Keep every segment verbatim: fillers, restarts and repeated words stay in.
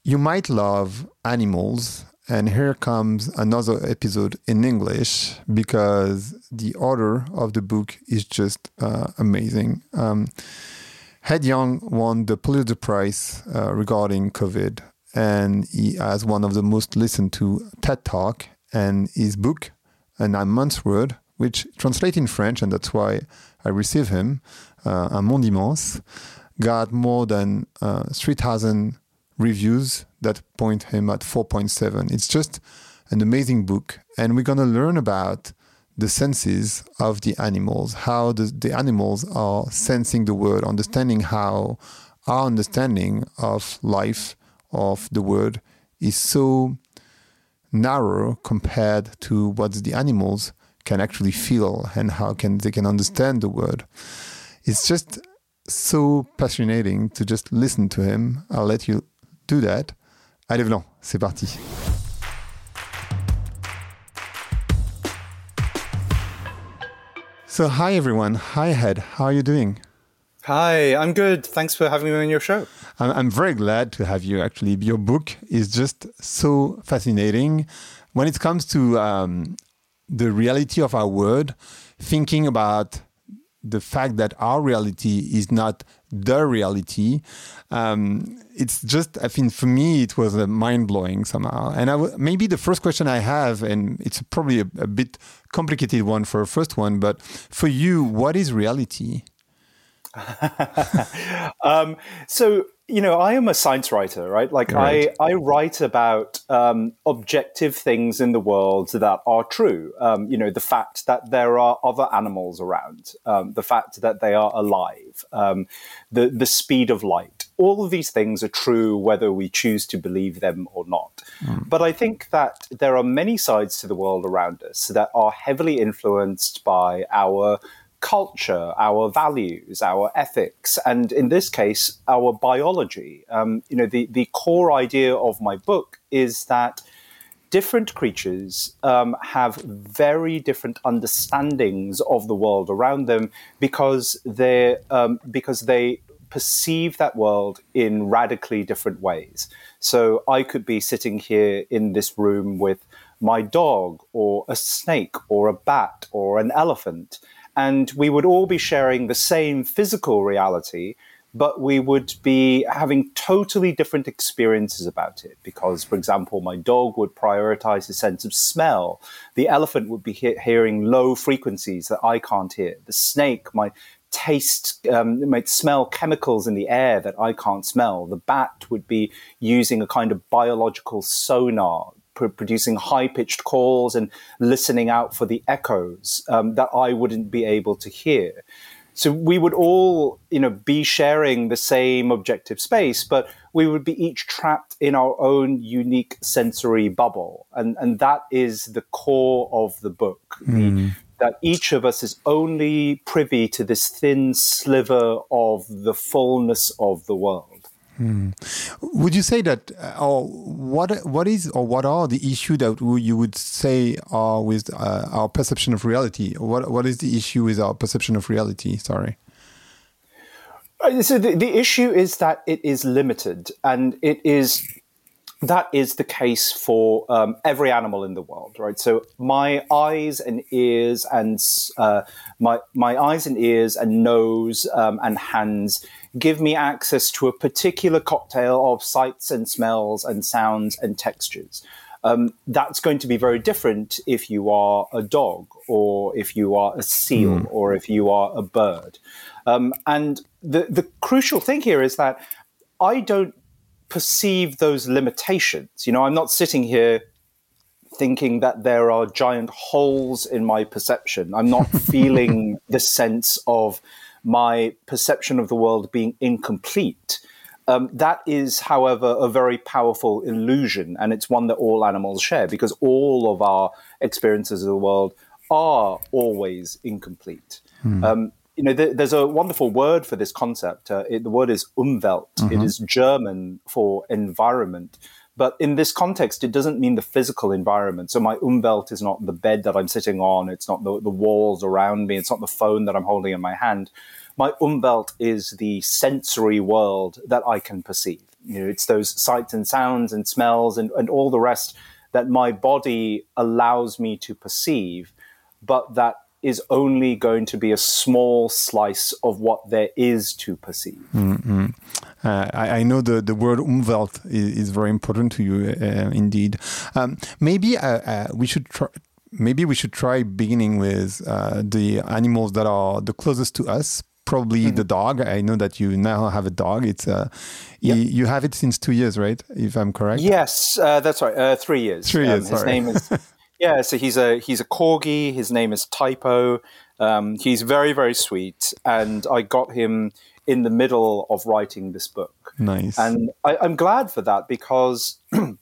you might love animals, and here comes another episode in English because the author of the book is just uh, amazing. Um, Ed Yong won the Pulitzer Prize uh, regarding COVID, and he has one of the most listened to TED Talk, and his book, A Nine Months Word, which translates in French, and that's why I received him, uh, Un Monde Immense, got more than uh, three thousand reviews that point him at four point seven. It's just an amazing book, and we're going to learn about the senses of the animals, how the, the animals are sensing the world, understanding how our understanding of life, of the world, is so narrow compared to what the animals can actually feel and how can they can understand the world. It's just so fascinating to just listen to him. I'll let you do that. Allez, Vlan, c'est parti. So, hi everyone. Hi, Ed. How are you doing? Hi, I'm good. Thanks for having me on your show. I'm, I'm very glad to have you, actually. Your book is just so fascinating. When it comes to um, the reality of our world, thinking about the fact that our reality is not the reality, um, it's just, I think for me, it was uh, mind-blowing somehow. And I w- maybe the first question I have, and it's probably a, a bit complicated one for a first one, but for you, what is reality? um, so, you know, I am a science writer, right? Like right. I, I write about um, objective things in the world that are true. Um, you know, the fact that there are other animals around, um, the fact that they are alive, um, the, the speed of light. All of these things are true whether we choose to believe them or not. Mm. But I think that there are many sides to the world around us that are heavily influenced by our culture, our values, our ethics, and in this case, our biology. Um, you know, the, the core idea of my book is that different creatures um, have very different understandings of the world around them because they um, because they perceive that world in radically different ways. So I could be sitting here in this room with my dog, or a snake, or a bat, or an elephant, and we would all be sharing the same physical reality, but we would be having totally different experiences about it. Because, for example, my dog would prioritize the sense of smell. The elephant would be he- hearing low frequencies that I can't hear. The snake might taste, um, might smell chemicals in the air that I can't smell. The bat would be using a kind of biological sonar, producing high-pitched calls and listening out for the echoes um, that I wouldn't be able to hear. So we would all, you know, be sharing the same objective space, but we would be each trapped in our own unique sensory bubble. And, and that is the core of the book, mm. the, that each of us is only privy to this thin sliver of the fullness of the world. Hmm. Would you say that, uh, or what what is or what are the issues that you would say are with uh, our perception of reality? What what is the issue with our perception of reality? Sorry. So the, the issue is that it is limited, and it is that is the case for um, every animal in the world, right? So my eyes and ears and uh, my my eyes and ears and nose um, and hands give me access to a particular cocktail of sights and smells and sounds and textures. Um, that's going to be very different if you are a dog, or if you are a seal, mm. or if you are a bird. Um, and the the crucial thing here is that I don't perceive those limitations. You know, I'm not sitting here thinking that there are giant holes in my perception. I'm not feeling the sense of my perception of the world being incomplete. Um, that is, however, a very powerful illusion, and it's one that all animals share, because all of our experiences of the world are always incomplete. Hmm. Um, you know, th- there's a wonderful word for this concept. Uh, it, the word is Umwelt. Mm-hmm. It is German for environment. But in this context, it doesn't mean the physical environment. So my Umwelt is not the bed that I'm sitting on. It's not the, the walls around me. It's not the phone that I'm holding in my hand. my Umwelt is the sensory world that I can perceive. You know, it's those sights and sounds and smells and, and all the rest that my body allows me to perceive, but that is only going to be a small slice of what there is to perceive. Mm-hmm. Uh, I, I know the, the word Umwelt is, is very important to you, uh, indeed. Um, maybe uh, uh, we should try. Maybe we should try beginning with uh, the animals that are the closest to us. Probably mm-hmm. the dog. I know that you now have a dog. It's uh, yep. you, you have it since two years, right? If I'm correct. Yes, uh, that's right. Uh, three years. Three years. Um, his sorry. name is. Yeah, so he's a he's a corgi. His name is Typo. Um, he's very very sweet, and I got him in the middle of writing this book. Nice. And I, I'm glad for that because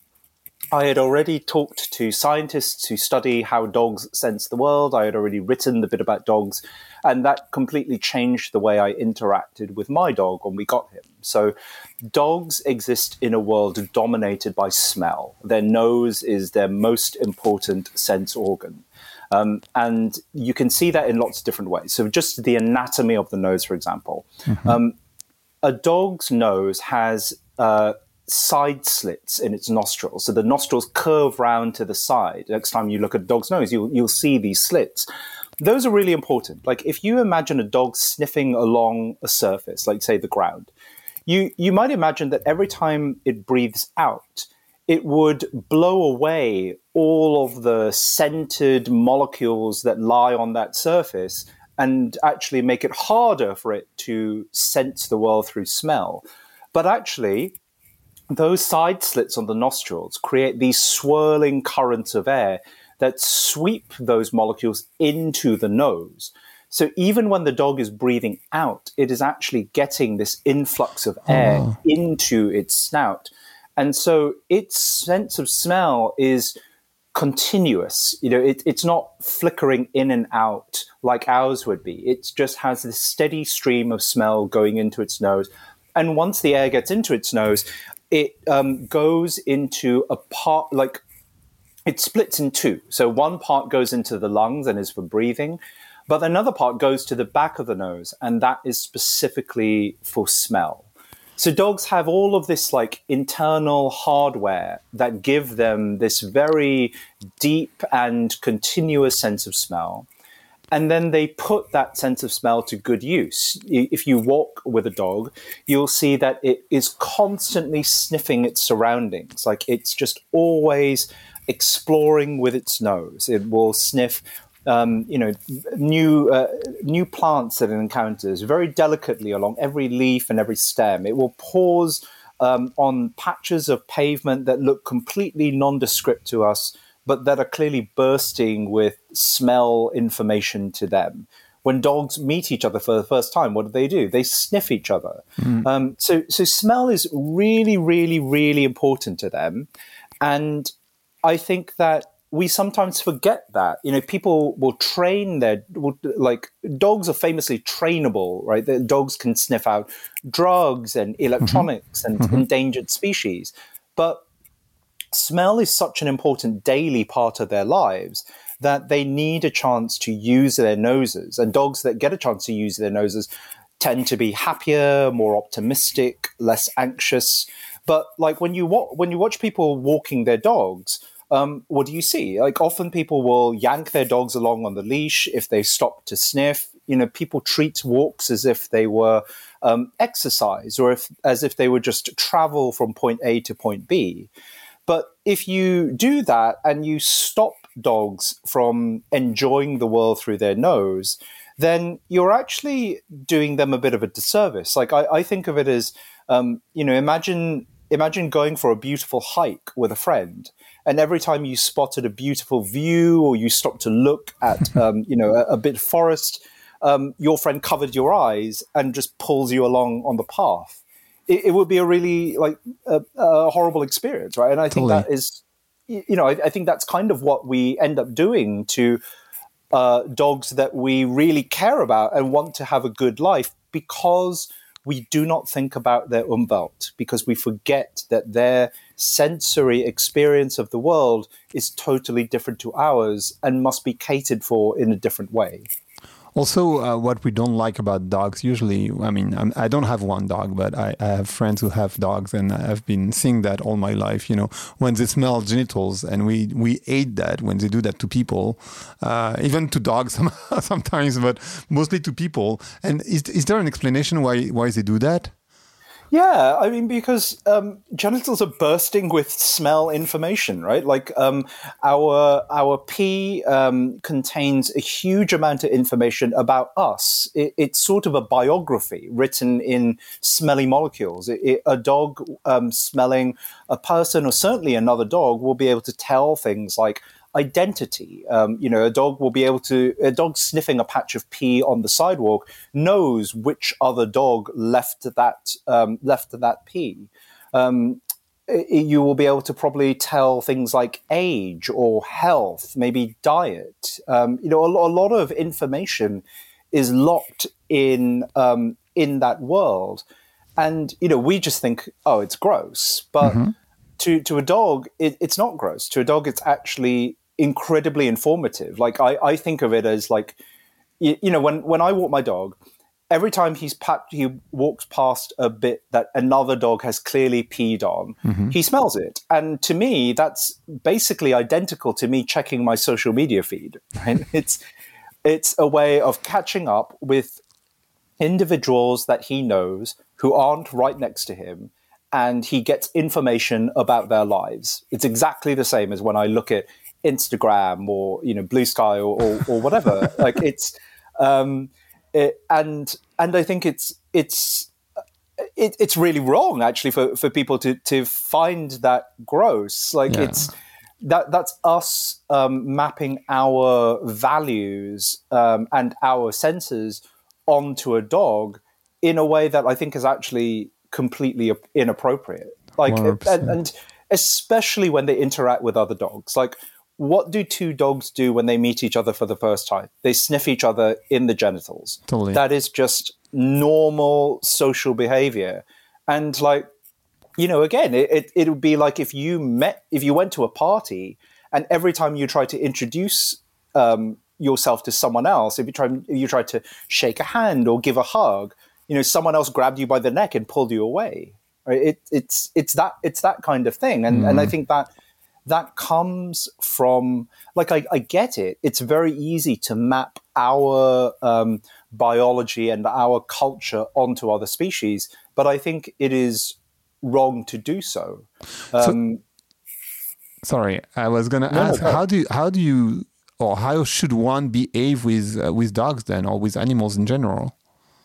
I had already talked to scientists who study how dogs sense the world. I had already written a bit about dogs, and that completely changed the way I interacted with my dog when we got him. So dogs exist in a world dominated by smell. Their nose is their most important sense organ. Um, and you can see that in lots of different ways. So just the anatomy of the nose, for example. Mm-hmm. Um, a dog's nose has uh, side slits in its nostrils. So the nostrils curve round to the side. Next time you look at a dog's nose, you'll, you'll see these slits. Those are really important. Like if you imagine a dog sniffing along a surface, like say the ground, you, you might imagine that every time it breathes out, it would blow away all of the scented molecules that lie on that surface and actually make it harder for it to sense the world through smell. But actually, those side slits on the nostrils create these swirling currents of air that sweep those molecules into the nose. So even when the dog is breathing out, it is actually getting this influx of air oh. into its snout. And so its sense of smell is continuous. You know, it, it's not flickering in and out like ours would be. It just has this steady stream of smell going into its nose. And once the air gets into its nose, it um, goes into a part, like it splits in two. So one part goes into the lungs and is for breathing, but another part goes to the back of the nose, and that is specifically for smell. So dogs have all of this like internal hardware that give them this very deep and continuous sense of smell. And then they put that sense of smell to good use. If you walk with a dog, you'll see that it is constantly sniffing its surroundings. Like it's just always exploring with its nose. It will sniff Um, you know, new uh, new plants that it encounters very delicately along every leaf and every stem. It will pause um, on patches of pavement that look completely nondescript to us, but that are clearly bursting with smell information to them. When dogs meet each other for the first time, what do they do? They sniff each other. Mm. Um, so, so smell is really, really, really important to them. And I think that we sometimes forget that. You know, people will train their, will, like, dogs are famously trainable, right? The dogs can sniff out drugs and electronics mm-hmm. and mm-hmm. endangered species. But smell is such an important daily part of their lives that they need a chance to use their noses. And dogs that get a chance to use their noses tend to be happier, more optimistic, less anxious. But like when you wa- when you watch people walking their dogs, Um, what do you see? Like often people will yank their dogs along on the leash if they stop to sniff. You know, people treat walks as if they were um, exercise or if as if they were just travel from point A to point B. But if you do that and you stop dogs from enjoying the world through their nose, then you're actually doing them a bit of a disservice. Like I, I think of it as, um, you know, imagine imagine going for a beautiful hike with a friend. And every time you spotted a beautiful view or you stopped to look at, um, you know, a, a bit of forest, um, your friend covered your eyes and just pulls you along on the path. It, it would be a really like a, a horrible experience, right? And I think totally. that is, you know, I, I think that's kind of what we end up doing to uh, dogs that we really care about and want to have a good life because we do not think about their Umwelt, because we forget that their sensory experience of the world is totally different to ours and must be catered for in a different way. Also, uh, what we don't like about dogs usually, I mean, I'm, I don't have one dog, but I, I have friends who have dogs, and I've been seeing that all my life. You know, when they smell genitals, and we, we hate that when they do that to people, uh, even to dogs sometimes, but mostly to people. And is, is there an explanation why, why they do that? Yeah, I mean, because um, genitals are bursting with smell information, right? Like um, our our pee um, contains a huge amount of information about us. It, it's sort of a biography written in smelly molecules. It, it, a dog um, smelling a person, or certainly another dog, will be able to tell things like identity. Um, you know, a dog will be able to, a dog sniffing a patch of pee on the sidewalk knows which other dog left that, um, left that pee. Um, it, you will be able to probably tell things like age or health, maybe diet. Um, you know, a, a lot of information is locked in, um, in that world. And, you know, we just think, oh, it's gross. But mm-hmm. to, to a dog, it, it's not gross. To a dog, it's actually incredibly informative. Like I, I think of it as like, you, you know, when, when I walk my dog, every time he's pat, he walks past a bit that another dog has clearly peed on, mm-hmm. he smells it. And to me, that's basically identical to me checking my social media feed. Right? It's, it's a way of catching up with individuals that he knows who aren't right next to him, and he gets information about their lives. It's exactly the same as when I look at Instagram or, you know, Blue Sky or, or, or whatever. Like it's, um, it, and and I think it's it's it, it's really wrong actually for, for people to to find that gross. Like yeah. it's that that's us um, mapping our values um, and our senses onto a dog in a way that I think is actually completely inappropriate. Like and, and especially when they interact with other dogs. Like, what do two dogs do when they meet each other for the first time? They sniff each other in the genitals. Totally. That is just normal social behavior. And like, you know, again, it, it, it would be like if you met, if you went to a party and every time you try to introduce um, yourself to someone else, if you try, if you try to shake a hand or give a hug, you know, someone else grabbed you by the neck and pulled you away. Right? It, it's, it's that, it's that kind of thing. And, mm. and I think that, that comes from, like, I, I get it. It's very easy to map our um, biology and our culture onto other species, but I think it is wrong to do so. Um, so sorry, I was going to no, ask, no, how do you, how do you, or how should one behave with uh, with dogs then, or with animals in general?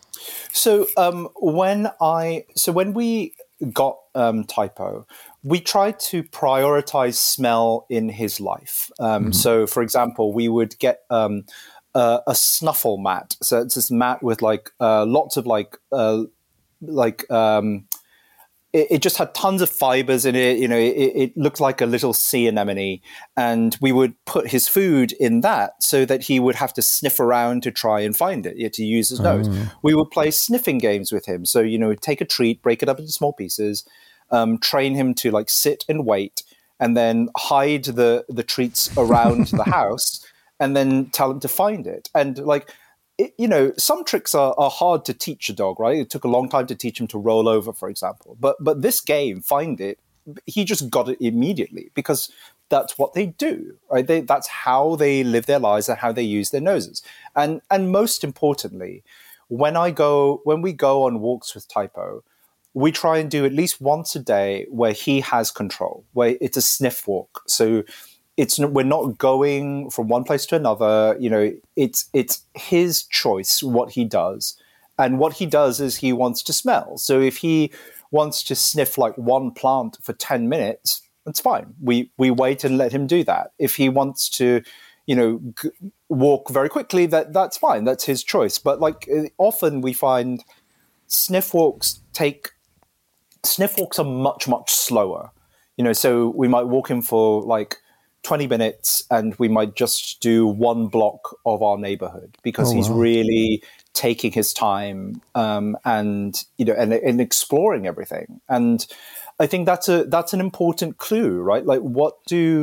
So um, when I, so when we got um, Typo, we tried to prioritize smell in his life. Um, mm-hmm. So, for example, we would get um, uh, a snuffle mat. So it's this mat with like uh, lots of like uh, like um, it, it just had tons of fibers in it. You know, it, it looked like a little sea anemone, and we would put his food in that so that he would have to sniff around to try and find it, you know, to use his nose. Mm. We would play sniffing games with him. So, you know, take a treat, break it up into small pieces. Um, train him to like sit and wait, and then hide the the treats around the house, and then tell him to find it. And like, it, you know, some tricks are, are hard to teach a dog, right? It took a long time to teach him to roll over, for example. But but this game, Find It, he just got it immediately because that's what they do, right? They, that's how they live their lives and how they use their noses. And and most importantly, when I go when we go on walks with Typo, we try and do at least once a day where he has control, where it's a sniff walk. So it's we're not going from one place to another. You know, it's it's his choice what he does, and what he does is he wants to smell. So if he wants to sniff like one plant for ten minutes, that's fine. We we wait and let him do that. If he wants to, you know, g- walk very quickly, that that's fine. That's his choice. But like often we find sniff walks take. Sniff walks are much, much slower. You know, so we might walk him for like twenty minutes and we might just do one block of our neighborhood because oh, he's wow. really taking his time um, and, you know, and, and exploring everything. And I think that's a, that's an important clue, right? Like what do,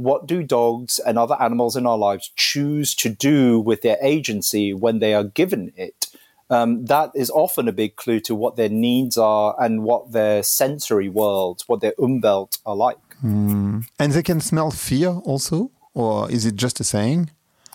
what do dogs and other animals in our lives choose to do with their agency when they are given it? Um, that is often a big clue to what their needs are and what their sensory worlds, what their Umwelt are like. Mm. And they can smell fear also? Or is it just a saying?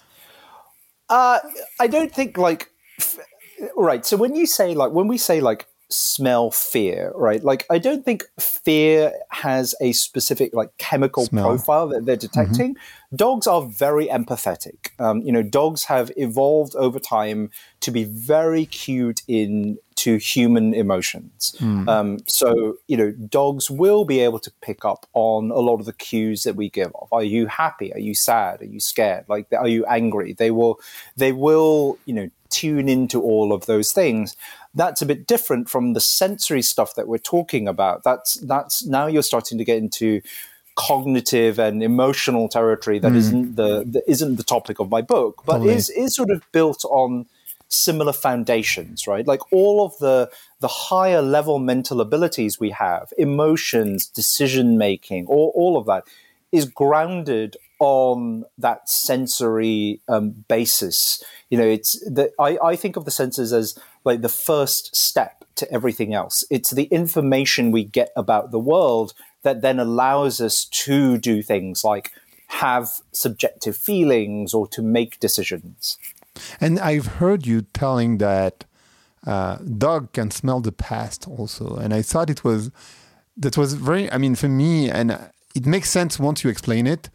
Uh, I don't think like, f- right. So when you say like, when we say like smell fear, right? Like, I don't think fear has a specific like chemical Smell. profile that they're detecting. Mm-hmm. Dogs are very empathetic. Um, you know, dogs have evolved over time to be very cued in to human emotions. Mm. Um, so, you know, dogs will be able to pick up on a lot of the cues that we give off. Are you happy? Are you sad? Are you scared? Like, are you angry? They will, they will, you know, tune into all of those things. That's a bit different from the sensory stuff that we're talking about. That's that's now you're starting to get into cognitive and emotional territory that mm. isn't the, the isn't the topic of my book, but totally. is is sort of built on similar foundations, right? Like all of the the higher level mental abilities we have, emotions, decision making, all, all of that is grounded on that sensory um, basis. You know, it's the I, I think of the senses as like the first step to everything else. It's the information we get about the world that then allows us to do things like have subjective feelings or to make decisions. And I've heard you telling that uh, dog can smell the past also. And I thought it was, that was very, I mean, for me, and it makes sense once you explain it,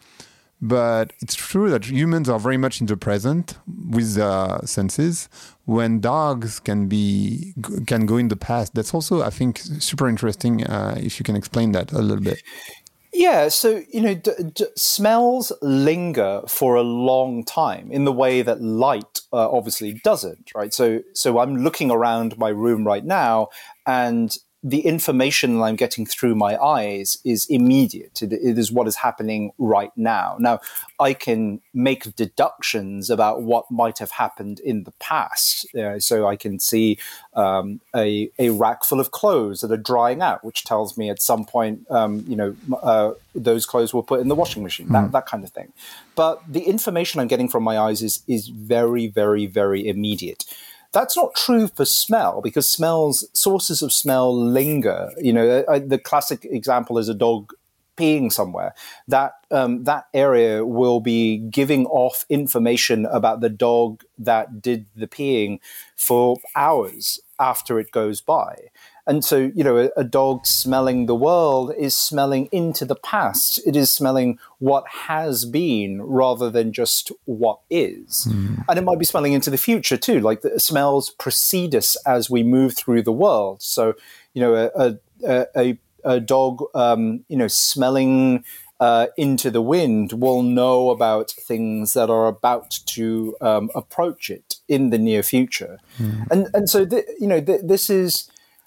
but it's true that humans are very much in the present with uh, senses, when dogs can be, can go in the past. That's also, I think, super interesting uh, if you can explain that a little bit. Yeah, so, you know, d- d- smells linger for a long time in the way that light uh, obviously doesn't, right? So, so I'm looking around my room right now, and the information that I'm getting through my eyes is immediate. It, it is what is happening right now. Now, I can make deductions about what might have happened in the past. Uh, so I can see um, a, a rack full of clothes that are drying out, which tells me at some point, um, you know, uh, those clothes were put in the washing machine, mm. that, that kind of thing. But the information I'm getting from my eyes is is very, very, very immediate. That's not true for smell, because smells, sources of smell linger. You know, I, the classic example is a dog peeing somewhere. That um, that area will be giving off information about the dog that did the peeing for hours after it goes by. And so, you know, a, a dog smelling the world is smelling into the past. It is smelling what has been rather than just what is. Mm. And it might be smelling into the future too, like the smells precede us as we move through the world. So, you know, a a, a, a dog, um, you know, smelling uh, into the wind will know about things that are about to um, approach it in the near future. Mm. And and so, th- you know, th- this is...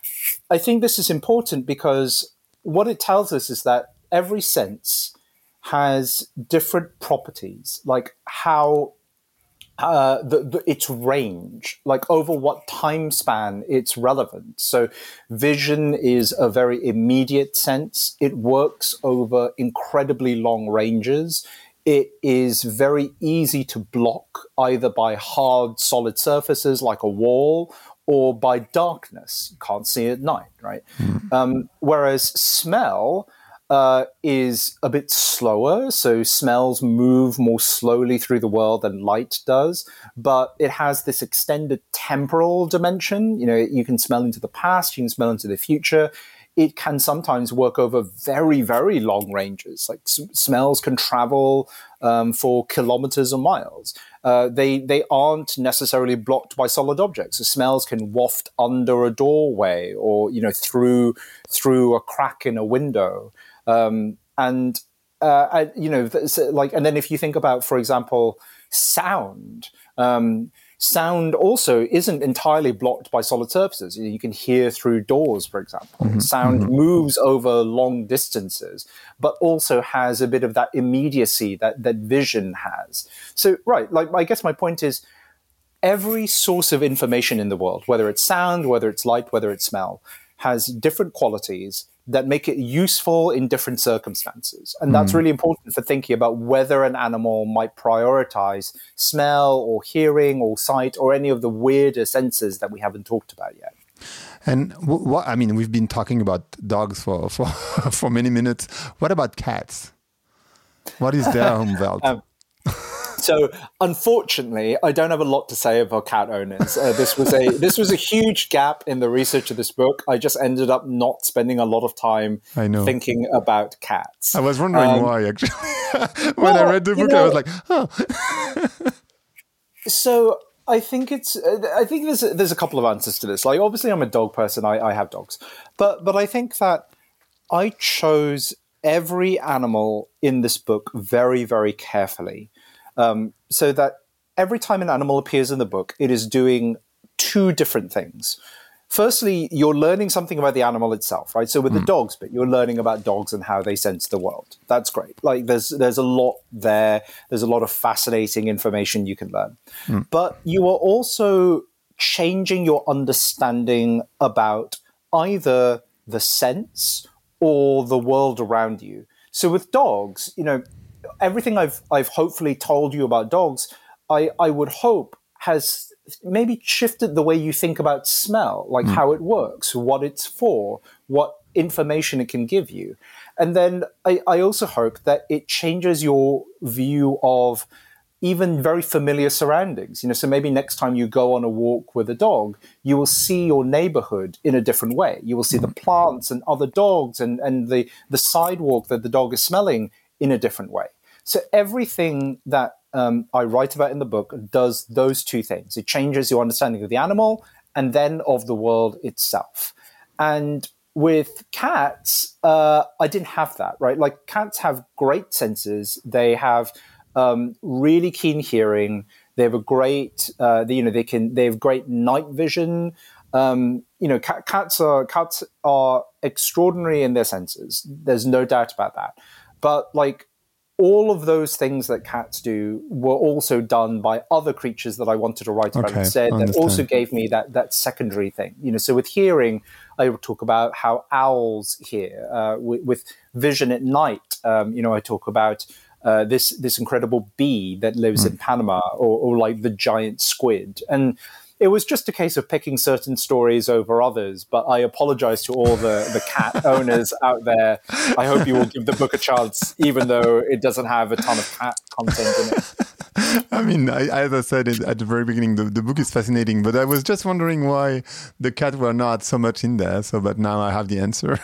I think this is important because what it tells us is that every sense has different properties, like how uh, the, the, its range, like over what time span it's relevant. So vision is a very immediate sense. It works over incredibly long ranges. It is very easy to block either by hard, solid surfaces like a wall or by darkness. You can't see at night, right? Mm. Um, whereas smell uh, is a bit slower. So smells move more slowly through the world than light does, but it has this extended temporal dimension. You know, you can smell into the past, you can smell into the future. It can sometimes work over very, very long ranges. Like s- smells can travel um, for kilometers or miles. Uh, they they aren't necessarily blocked by solid objects. The smells can waft under a doorway or, you know, through through a crack in a window. Um, and uh, I, you know, like, and then if you think about, for example, sound. Um, Sound also isn't entirely blocked by solid surfaces. You can hear through doors, for example. Mm-hmm. Sound mm-hmm. moves over long distances, but also has a bit of that immediacy that, that vision has. So, right, like I guess my point is, every source of information in the world, whether it's sound, whether it's light, whether it's smell, has different qualities that make it useful in different circumstances. And that's mm. really important for thinking about whether an animal might prioritize smell or hearing or sight or any of the weirder senses that we haven't talked about yet. And what, I mean, we've been talking about dogs for, for, for many minutes. What about cats? What is their Umwelt? um, So, unfortunately, I don't have a lot to say about cat owners. Uh, this was a this was a huge gap in the research of this book. I just ended up not spending a lot of time I know. thinking about cats. I was wondering um, why, actually. when well, I read the book, you know, I was like, oh. So, I think it's. I think there's there's a couple of answers to this. Like, obviously, I'm a dog person. I, I have dogs, but but I think that I chose every animal in this book very, very carefully. Um, so that every time an animal appears in the book, it is doing two different things. Firstly, you're learning something about the animal itself, right? So with mm. the dogs bit, you're learning about dogs and how they sense the world. That's great. Like there's there's a lot there. There's a lot of fascinating information you can learn. Mm. But you are also changing your understanding about either the sense or the world around you. So with dogs, you know, everything I've I've hopefully told you about dogs, I, I would hope has maybe shifted the way you think about smell, like mm. how it works, what it's for, what information it can give you. And then I, I also hope that it changes your view of even very familiar surroundings. You know, so maybe next time you go on a walk with a dog, you will see your neighborhood in a different way. You will see mm. the plants and other dogs and, and the, the sidewalk that the dog is smelling in a different way. So everything that um, I write about in the book does those two things. It changes your understanding of the animal and then of the world itself. And with cats, uh, I didn't have that, right? Like cats have great senses. They have um, really keen hearing. They have a great, uh, you know, they can. They have great night vision. Um, you know, cat, cats are cats are extraordinary in their senses. There's no doubt about that. But like all of those things that cats do were also done by other creatures that I wanted to write about okay, instead. That also gave me that that secondary thing. You know, so with hearing, I would talk about how owls hear. Uh, with, with vision at night, um, you know, I talk about uh, this this incredible bee that lives mm. in Panama, or, or like the giant squid. And it was just a case of picking certain stories over others, but I apologize to all the, the cat owners out there. I hope you will give the book a chance, even though it doesn't have a ton of cat content in it. I mean, I, as I said at the very beginning, the, the book is fascinating, but I was just wondering why the cat were not so much in there. So, but now I have the answer.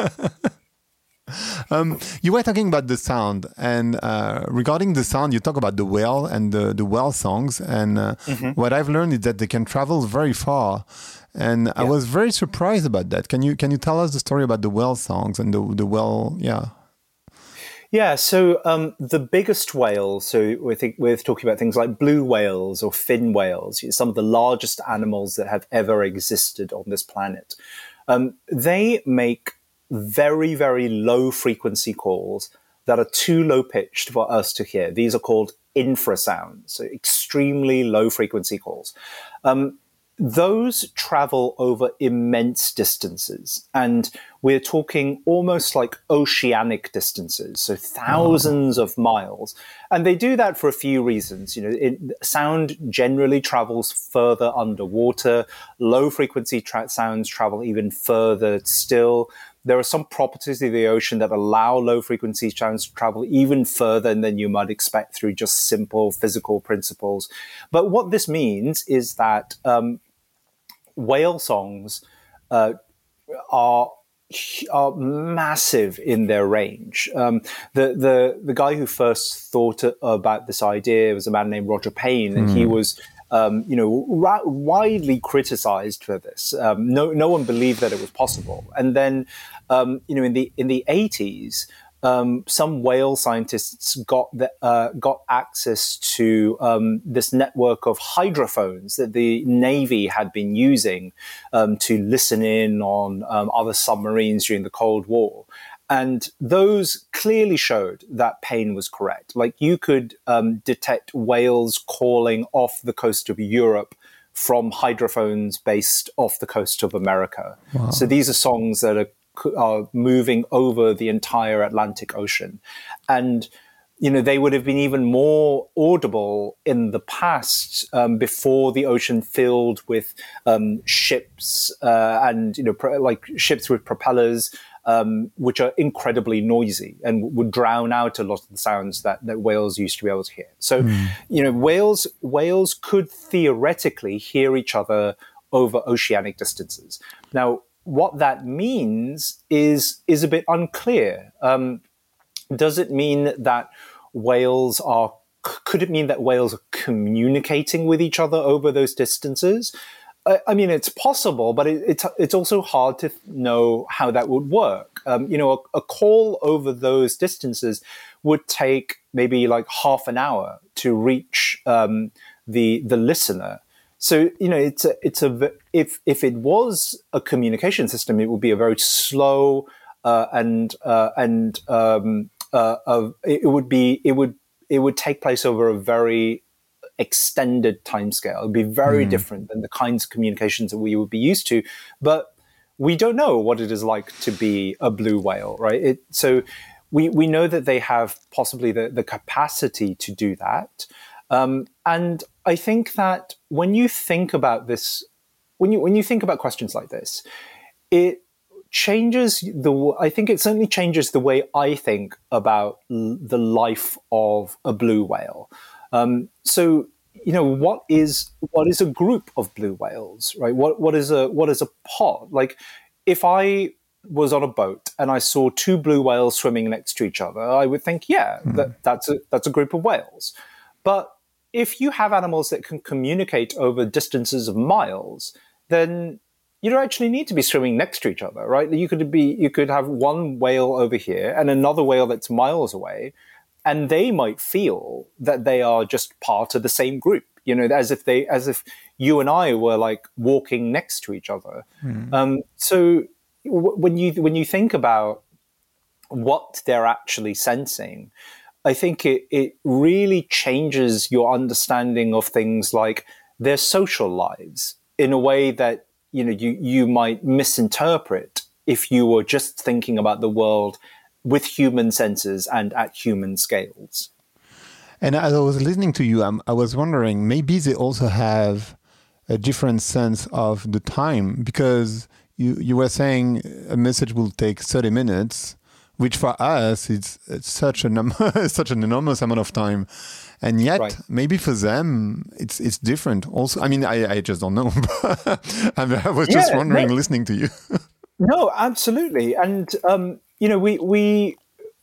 Um, you were talking about the sound, and uh, regarding the sound, you talk about the whale and the, the whale songs. And uh, mm-hmm. what I've learned is that they can travel very far, and yeah. I was very surprised about that. Can you can you tell us the story about the whale songs and the the whale? Yeah, yeah. So um, the biggest whales. So we think we're talking about things like blue whales or fin whales. Some of the largest animals that have ever existed on this planet. Um, they make very, very low frequency calls that are too low pitched for us to hear. These are called infrasounds, so extremely low frequency calls. Um, those travel over immense distances, and we're talking almost like oceanic distances, so thousands of miles. And they do that for a few reasons. You know, it, sound generally travels further underwater. Low frequency tra- sounds travel even further still. There are some properties of the ocean that allow low-frequency sounds to travel even further than you might expect through just simple physical principles. But what this means is that um, whale songs uh, are are massive in their range. Um, the the the guy who first thought about this idea was a man named Roger Payne, and mm. he was. Um, you know, ra- widely criticized for this. Um, no, no one believed that it was possible. And then, um, you know, in the in the eighties, um, some whale scientists got the, uh, got access to um, this network of hydrophones that the Navy had been using um, to listen in on um, other submarines during the Cold War. And those clearly showed that Payne was correct. Like you could um, detect whales calling off the coast of Europe from hydrophones based off the coast of America. Wow. So these are songs that are are moving over the entire Atlantic Ocean. And, you know, they would have been even more audible in the past, um, before the ocean filled with um, ships uh, and, you know, pro- like ships with propellers, um, which are incredibly noisy and would drown out a lot of the sounds that, that whales used to be able to hear. So, mm. you know, whales whales could theoretically hear each other over oceanic distances. Now, what that means is is a bit unclear. Um, Does it mean that whales are, could it mean that whales are communicating with each other over those distances? I, I mean, it's possible, but it, it's, it's also hard to know how that would work. Um, you know, a, a call over those distances would take maybe like half an hour to reach um, the the listener. So, you know, it's a, it's a, if, if it was a communication system, it would be a very slow uh, and, uh, and, um, Uh, of it would be it would it would take place over a very extended timescale. It would be very mm. different than the kinds of communications that we would be used to. But we don't know what it is like to be a blue whale, right? It, so we we know that they have possibly the, the capacity to do that. Um, and I think that when you think about this, when you when you think about questions like this, it changes the, I think it certainly changes the way I think about l- the life of a blue whale. Um, so, you know, what is, what is a group of blue whales, right? What, what is a, what is a pod? Like, if I was on a boat and I saw two blue whales swimming next to each other, I would think, yeah, mm. that, that's a, that's a group of whales. But if you have animals that can communicate over distances of miles, then you don't actually need to be swimming next to each other, right? You could be, you could have one whale over here and another whale that's miles away, and they might feel that they are just part of the same group, you know, as if they, as if you and I were like walking next to each other. Mm. Um, so w- when you when you think about what they're actually sensing, I think it it really changes your understanding of things like their social lives in a way that, you know, you, you might misinterpret if you were just thinking about the world with human senses and at human scales. And as I was listening to you, I'm, I was wondering, maybe they also have a different sense of the time, because you, you were saying a message will take thirty minutes, which for us, it's, it's such, a num- such an enormous amount of time. And yet, right. maybe for them, it's it's different. Also, I mean, I, I just don't know. I, mean, I was just yeah, wondering, no, listening to you. No, absolutely. And, um, you know, we we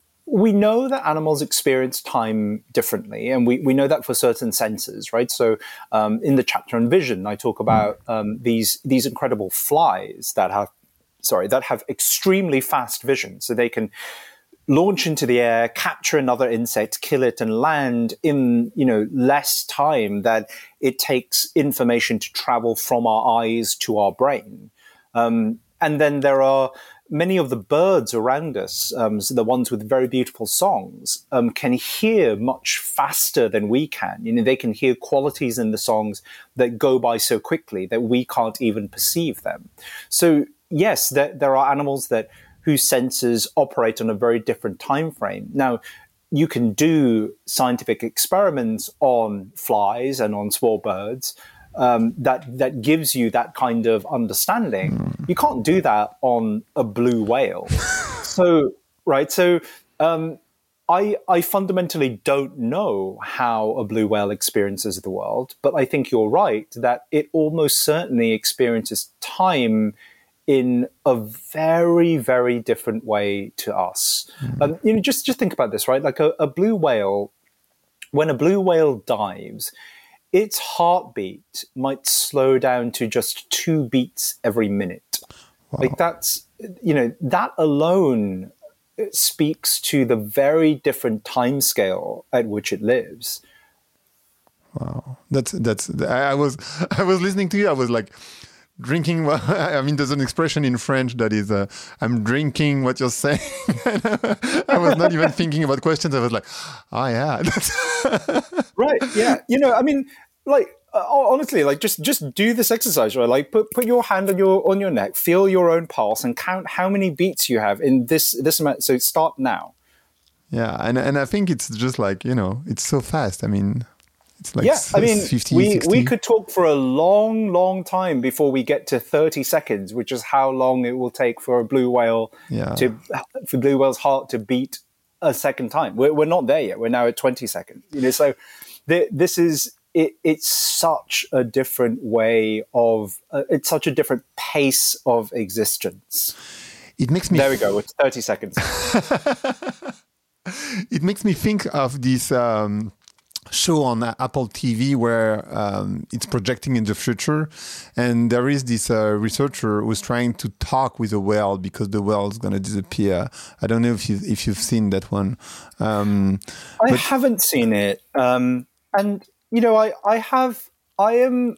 we know that animals experience time differently. And we, we know that for certain senses, right? So um, in the chapter on vision, I talk about mm. um, these these incredible flies that have, sorry, that have extremely fast vision. So they can launch into the air, capture another insect, kill it, and land in, you know, less time that it takes information to travel from our eyes to our brain. Um, and then there are many of the birds around us, um, so the ones with very beautiful songs, um, can hear much faster than we can. You know, they can hear qualities in the songs that go by so quickly that we can't even perceive them. So yes, there, there are animals that whose senses operate on a very different time frame. Now, you can do scientific experiments on flies and on small birds um, that that gives you that kind of understanding. Mm. You can't do that on a blue whale. so, right, so um, I, I fundamentally don't know how a blue whale experiences the world, but I think you're right that it almost certainly experiences time in a very, very different way to us. Mm-hmm. Um, you know, just, just think about this, right? Like a, a blue whale, when a blue whale dives, its heartbeat might slow down to just two beats every minute. Wow. Like that's, you know, that alone speaks to the very different time scale at which it lives. Wow. That's, that's, I was, I was listening to you. I was like, drinking, I mean, there's an expression in French that is, uh, I'm drinking what you're saying. I was not even thinking about questions. I was like, oh, yeah. Right, yeah. You know, I mean, like, uh, honestly, like just just do this exercise, right? Like put put your hand on your on your neck, feel your own pulse, and count how many beats you have in this this amount. So start now. Yeah, and and I think it's just like, you know, it's so fast. I mean, it's like yeah, I mean, fifty, we, sixty. we could talk for a long, long time before we get to thirty seconds, which is how long it will take for a blue whale Yeah. to for blue whale's heart to beat a second time. We're we're not there yet. We're now at twenty seconds. You know, so th- this is it. It's such a different way of. Uh, it's such a different pace of existence. It makes me. There we go. It's thirty seconds. It makes me think of this um, show on Apple T V where um, it's projecting in the future, and there is this uh, researcher who's trying to talk with a whale because the whale is going to disappear. I don't know if you if you've seen that one. Um, I but- haven't seen it, um, and you know, I I have I am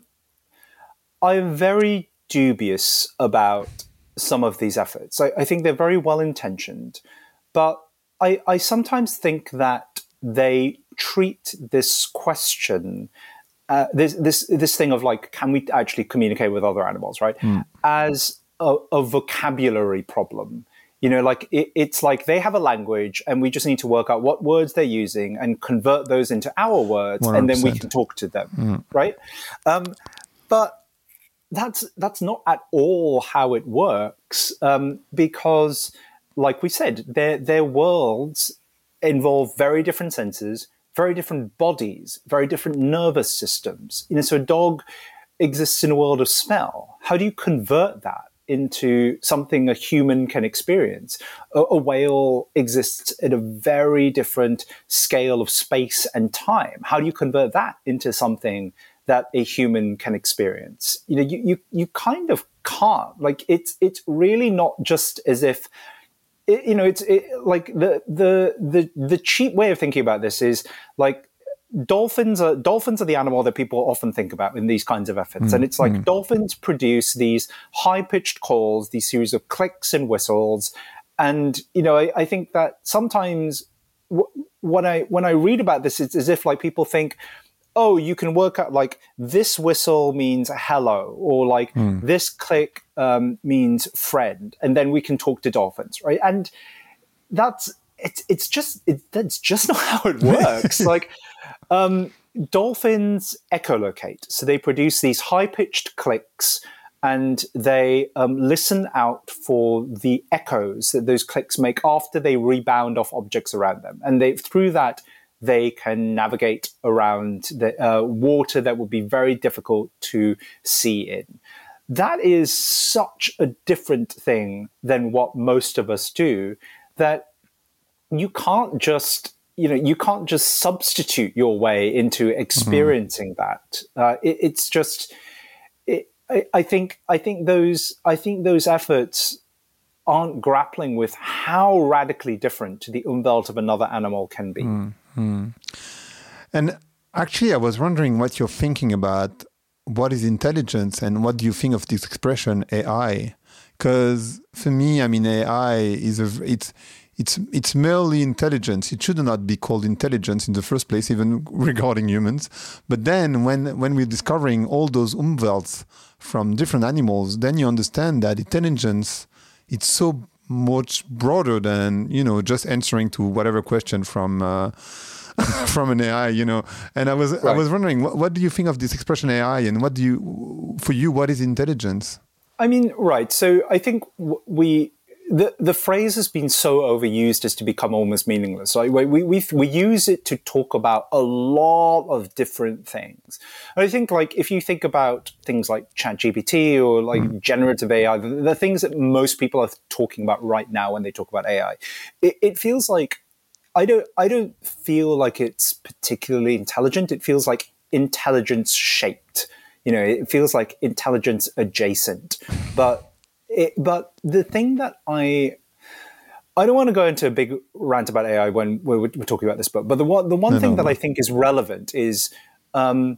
I am very dubious about some of these efforts. I, I think they're very well intentioned, but I, I sometimes think that they treat this question, uh, this this this thing of like, can we actually communicate with other animals, right? Mm. As a, a vocabulary problem. You know, like it, it's like they have a language and we just need to work out what words they're using and convert those into our words, one hundred percent. And then we can talk to them, mm. right? Um, but that's that's not at all how it works, um, because, like we said, their their worlds involve very different senses, very different bodies, very different nervous systems. You know, so a dog exists in a world of smell. How do you convert that into something a human can experience? A, a whale exists at a very different scale of space and time. How do you convert that into something that a human can experience? You know, you you, you kind of can't. Like, it's it's really not just as if, it, you know, it's it, like the the the the cheap way of thinking about this is like, Dolphins are dolphins are the animal that people often think about in these kinds of efforts, mm, and it's like mm. dolphins produce these high-pitched calls, these series of clicks and whistles, and you know, I, I think that sometimes w- when I when I read about this, it's as if like people think, oh, you can work out like this whistle means hello, or like mm. this click um, means friend, and then we can talk to dolphins, right? And that's it's it's just it, that's just not how it works, like. Um, dolphins echolocate. So they produce these high-pitched clicks and they um, listen out for the echoes that those clicks make after they rebound off objects around them. And they, through that, they can navigate around the uh, water that would be very difficult to see in. That is such a different thing than what most of us do, that you can't just You know, you can't just substitute your way into experiencing mm. that. Uh, it, it's just, it, I, I think, I think those, I think those efforts aren't grappling with how radically different the umwelt of another animal can be. Mm-hmm. And actually, I was wondering what you're thinking about. What is intelligence, and what do you think of this expression A I? Because for me, I mean, A I is a it's. It's it's merely intelligence. It should not be called intelligence in the first place, even regarding humans. But then when, when we're discovering all those umwelts from different animals, then you understand that intelligence, it's so much broader than, you know, just answering to whatever question from uh, from an A I, you know. And I was right. I was wondering, what, what do you think of this expression A I, and what do you, for you, what is intelligence? I mean, right. So I think we... The the phrase has been so overused as to become almost meaningless. Like we we we use it to talk about a lot of different things. And I think like if you think about things like ChatGPT or like mm. generative A I, the, the things that most people are talking about right now when they talk about A I, it, it feels like I don't I don't feel like it's particularly intelligent. It feels like intelligence shaped. You know, it feels like intelligence adjacent, but. It, but the thing that I, I don't want to go into a big rant about A I when we're, we're talking about this book, but the one, the one no, thing no, that no. I think is relevant is um,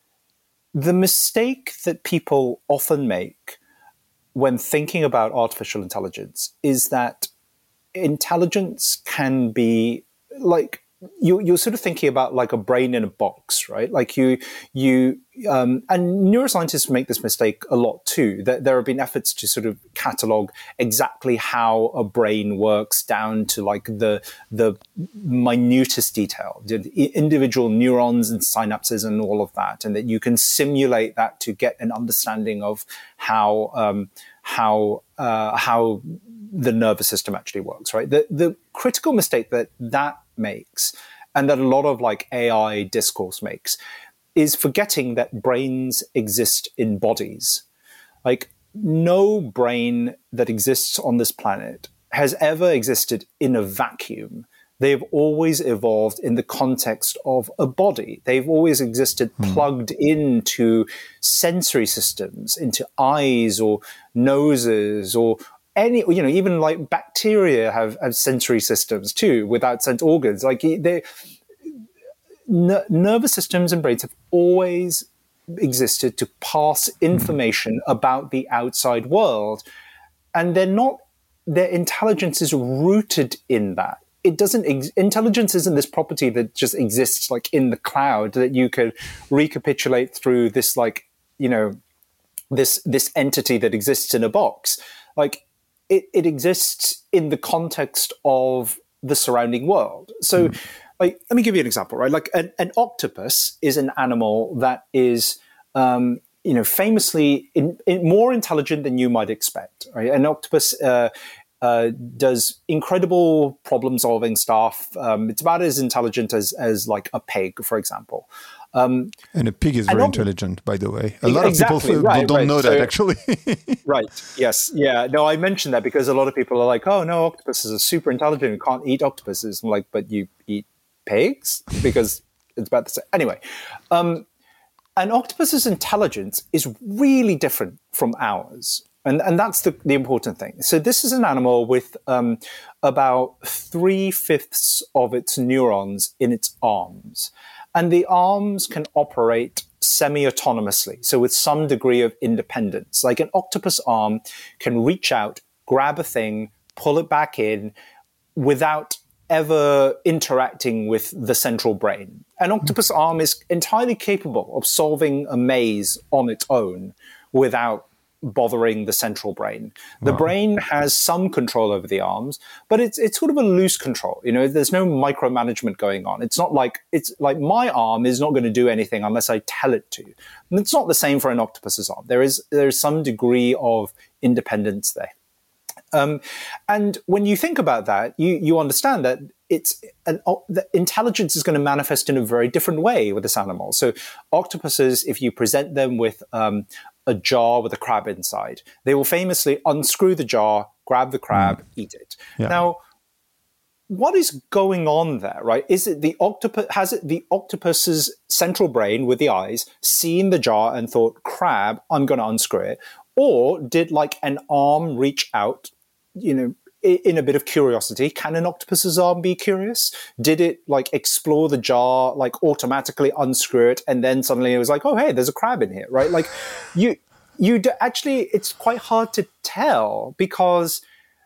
the mistake that people often make when thinking about artificial intelligence is that intelligence can be like, you, you're sort of thinking about like a brain in a box, right? Like you, you, um, and neuroscientists make this mistake a lot too. There, there have been efforts to sort of catalog exactly how a brain works down to like the the minutest detail, the individual neurons and synapses and all of that, and that you can simulate that to get an understanding of how um, how uh, how the nervous system actually works, right? The the critical mistake that that makes, and that a lot of like A I discourse makes, is forgetting that brains exist in bodies. Like no brain that exists on this planet has ever existed in a vacuum. They've always evolved in the context of a body. They've always existed mm. plugged into sensory systems, into eyes or noses or any, you know, even like bacteria have, have sensory systems too, without sense organs. Like they, n- nervous systems and brains have always existed to pass information about the outside world, and they're not. Their intelligence is rooted in that. It doesn't. Ex- intelligence isn't this property that just exists like in the cloud that you could recapitulate through this, like, you know, this this entity that exists in a box. Like. It, it exists in the context of the surrounding world. So, mm. like, let me give you an example, right? Like, an, an octopus is an animal that is, um, you know, famously in, in more intelligent than you might expect. Right? An octopus uh, uh, does incredible problem-solving stuff. Um, it's about as intelligent as as like a pig, for example. Um, and a pig is very intelligent, by the way. A lot exactly, of people right, don't right. know so, that, actually. Right. Yes. Yeah. No, I mentioned that because a lot of people are like, oh, no, octopuses are super intelligent. You can't eat octopuses. I'm like, but you eat pigs? Because it's about the same. Anyway, um, an octopus's intelligence is really different from ours. And, and that's the, the important thing. So this is an animal with um, about three-fifths of its neurons in its arms. And the arms can operate semi-autonomously, so with some degree of independence. Like an octopus arm can reach out, grab a thing, pull it back in without ever interacting with the central brain. An octopus arm is entirely capable of solving a maze on its own without bothering the central brain. The wow. brain has some control over the arms, but it's it's sort of a loose control. You know, there's no micromanagement going on. It's not like it's like my arm is not going to do anything unless I tell it to. And it's not the same for an octopus's arm. There is there is some degree of independence there. Um, and when you think about that, you you understand that it's an, the intelligence is going to manifest in a very different way with this animal. So octopuses, if you present them with um, a jar with a crab inside, they will famously unscrew the jar, grab the crab, mm. eat it. Yeah. Now, what is going on there, right? Is it the octopus, has it the octopus's central brain with the eyes seen the jar and thought, crab, I'm going to unscrew it? Or did like an arm reach out, you know, in a bit of curiosity? Can an octopus's arm be curious? Did it like explore the jar, like automatically unscrew it, and then suddenly it was like, oh, hey, there's a crab in here, right? Like you, you do, actually, it's quite hard to tell, because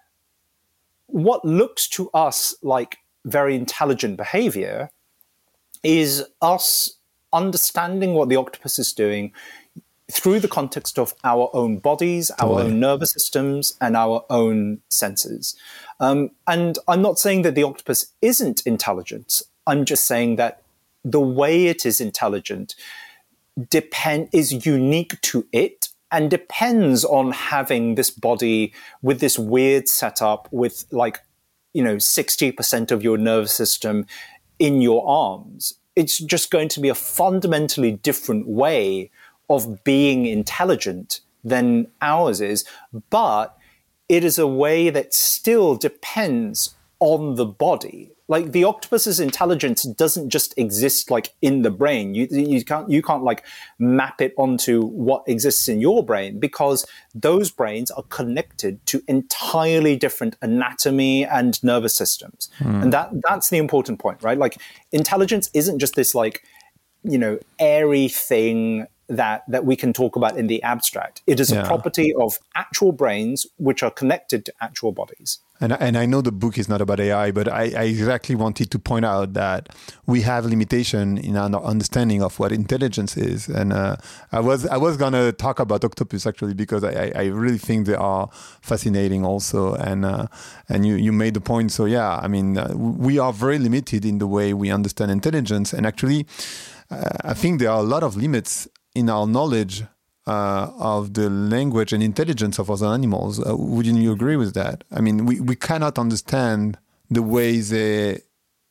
what looks to us like very intelligent behavior is us understanding what the octopus is doing through the context of our own bodies, our totally. own nervous systems, and our own senses. Um, and I'm not saying that the octopus isn't intelligent. I'm just saying that the way it is intelligent depend is unique to it and depends on having this body with this weird setup with like, you know, sixty percent of your nervous system in your arms. It's just going to be a fundamentally different way of being intelligent than ours is, but it is a way that still depends on the body. Like the octopus's intelligence doesn't just exist like in the brain. You you can't you can't like map it onto what exists in your brain, because those brains are connected to entirely different anatomy and nervous systems. Mm. And that that's the important point, right? Like intelligence isn't just this like, you know, airy thing that that we can talk about in the abstract. It is yeah. a property of actual brains which are connected to actual bodies. And, and I know the book is not about A I, but I, I exactly wanted to point out that we have limitation in our understanding of what intelligence is. And uh, I was I was gonna talk about octopus actually because I, I really think they are fascinating also. And uh, and you, you made the point. So yeah, I mean uh, we are very limited in the way we understand intelligence. And actually, uh, I think there are a lot of limits in our knowledge Uh, of the language and intelligence of other animals. Uh, wouldn't you agree with that? I mean, we, we cannot understand the way they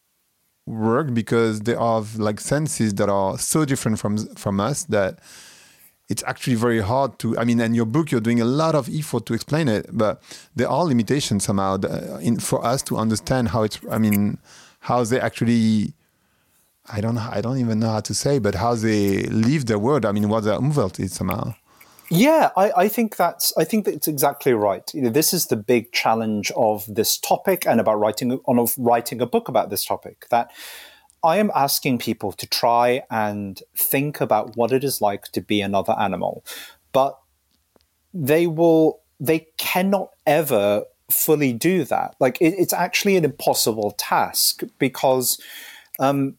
work because they have like senses that are so different from from us that it's actually very hard to, I mean, in your book, you're doing a lot of effort to explain it, but there are limitations somehow that, in, for us to understand how it's, I mean, how they actually I don't I don't even know how to say, but how they live their world. I mean, what their umwelt is somehow. Yeah, I, I think that's I think that's exactly right. You know, this is the big challenge of this topic and about writing on of writing a book about this topic. That I am asking people to try and think about what it is like to be another animal, but they will they cannot ever fully do that. Like it, it's actually an impossible task because. Um,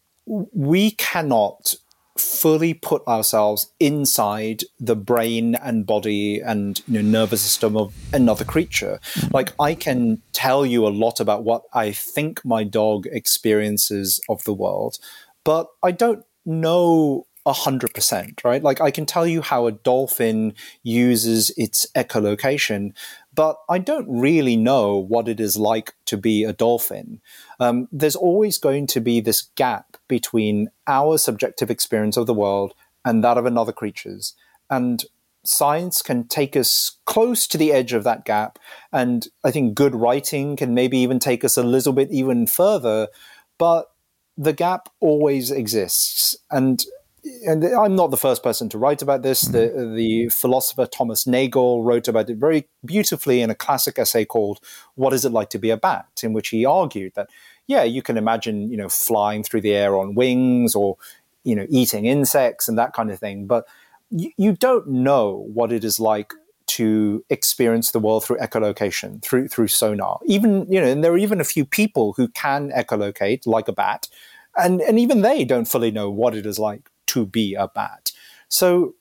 We cannot fully put ourselves inside the brain and body and you know, nervous system of another creature. Like I can tell you a lot about what I think my dog experiences of the world, but I don't know a hundred percent, right? Like I can tell you how a dolphin uses its echolocation, but I don't really know what it is like to be a dolphin. Um, there's always going to be this gap between our subjective experience of the world and that of another creature's. And science can take us close to the edge of that gap. And I think good writing can maybe even take us a little bit even further. But the gap always exists. And And I'm not the first person to write about this. The, the philosopher Thomas Nagel wrote about it very beautifully in a classic essay called What Is It Like to Be a Bat?, in which he argued that, yeah, you can imagine, you know, flying through the air on wings or, you know, eating insects and that kind of thing. But you, you don't know what it is like to experience the world through echolocation, through through sonar. Even, you know, and there are even a few people who can echolocate like a bat, and, and even they don't fully know what it is like to be a bat. So,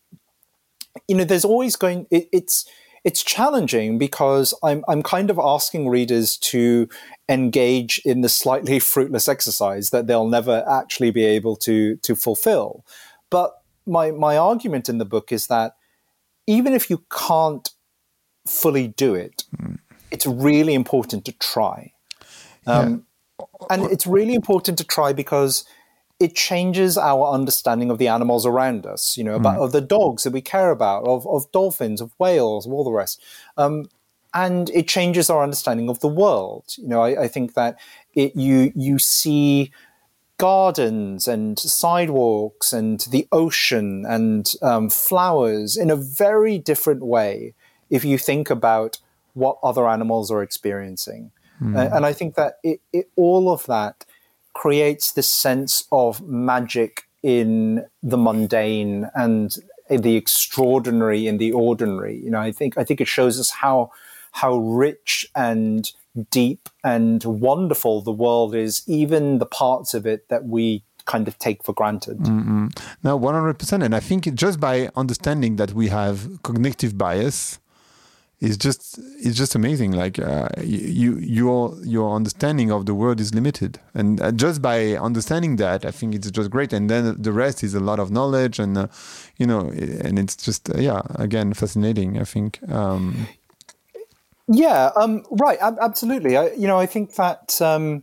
you know, there's always going, it, it's, it's challenging because I'm, I'm kind of asking readers to engage in the slightly fruitless exercise that they'll never actually be able to, to fulfill. But my, my argument in the book is that even if you can't fully do it, mm. it's really important to try. Um, yeah. And it's really important to try because it changes our understanding of the animals around us, you know, about mm. of the dogs that we care about, of, of dolphins, of whales, of all the rest. Um, and it changes our understanding of the world. You know, I, I think that it, you you see gardens and sidewalks and the ocean and um, flowers in a very different way if you think about what other animals are experiencing. Mm. Uh, and I think that it, it, all of that creates this sense of magic in the mundane and the extraordinary in the ordinary. You know, I think I think it shows us how how rich and deep and wonderful the world is, even the parts of it that we kind of take for granted. Mm-hmm. No, one hundred percent. And I think just by understanding that we have cognitive bias is just it's just amazing. Like uh, you your your understanding of the world is limited, and uh, just by understanding that, I think it's just great. And then the rest is a lot of knowledge, and uh, you know, and it's just uh, yeah, again, fascinating. I think. Um, yeah, um, right. Ab- absolutely. I, you know, I think that um,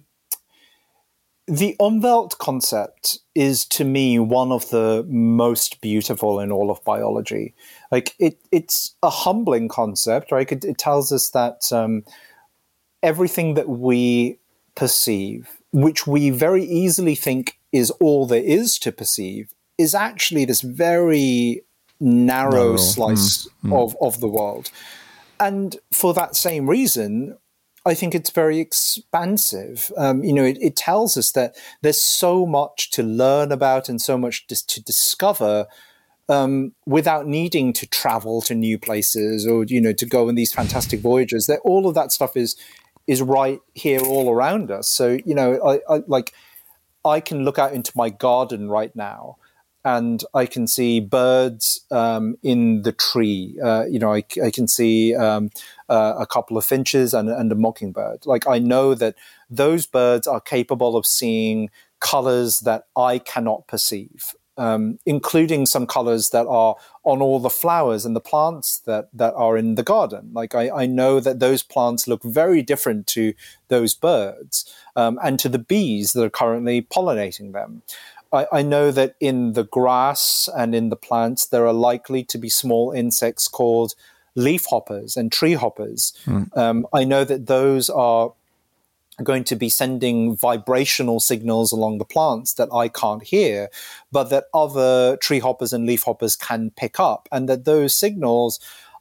the Umwelt concept is, to me, one of the most beautiful in all of biology. Like it, it's a humbling concept, right? It, it tells us that um, everything that we perceive, which we very easily think is all there is to perceive, is actually this very narrow no. slice mm, mm. of, of the world. And for that same reason, I think it's very expansive. Um, you know, it, it tells us that there's so much to learn about and so much dis- to discover um, without needing to travel to new places or, you know, to go on these fantastic voyages. That all of that stuff is is right here all around us. So, you know, I, I like I can look out into my garden right now, and I can see birds um, in the tree. Uh, you know, I, I can see um, uh, a couple of finches and, and a mockingbird. Like, I know that those birds are capable of seeing colors that I cannot perceive, um, including some colors that are on all the flowers and the plants that, that are in the garden. Like, I, I know that those plants look very different to those birds um, and to the bees that are currently pollinating them. I, I know that in the grass and in the plants, there are likely to be small insects called leaf hoppers and tree hoppers. Mm. Um, I know that those are going to be sending vibrational signals along the plants that I can't hear, but that other tree hoppers and leaf hoppers can pick up, and that those signals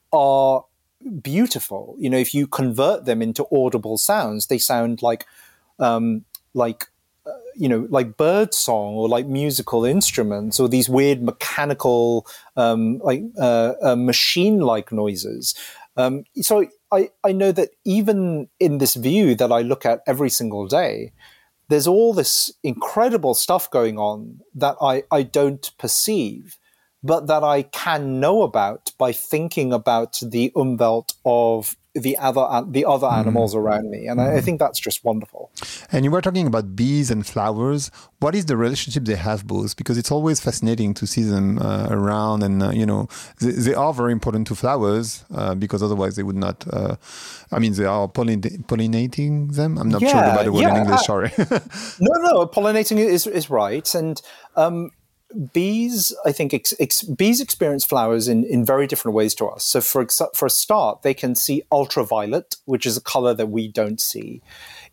are beautiful. You know, if you convert them into audible sounds, they sound like, um, like, uh, you know, like bird song or like musical instruments or these weird mechanical, um, like uh, uh, machine-like noises. Um, so I, I know that even in this view that I look at every single day, there's all this incredible stuff going on that I, I don't perceive, but that I can know about by thinking about the Umwelt of the other the other animals mm. around me. And mm. I, I think that's just wonderful. And you were talking about bees and flowers. What is the relationship they have both? Because it's always fascinating to see them uh, around. And, uh, you know, they, they are very important to flowers uh, because otherwise they would not, uh, I mean, they are pollin- pollinating them. I'm not yeah, sure about the word yeah, in English, I, sorry. no, no, pollinating is, is right. And um, bees, I think, ex, ex, bees experience flowers in, in very different ways to us. So for, for a start, they can see ultraviolet, which is a color that we don't see.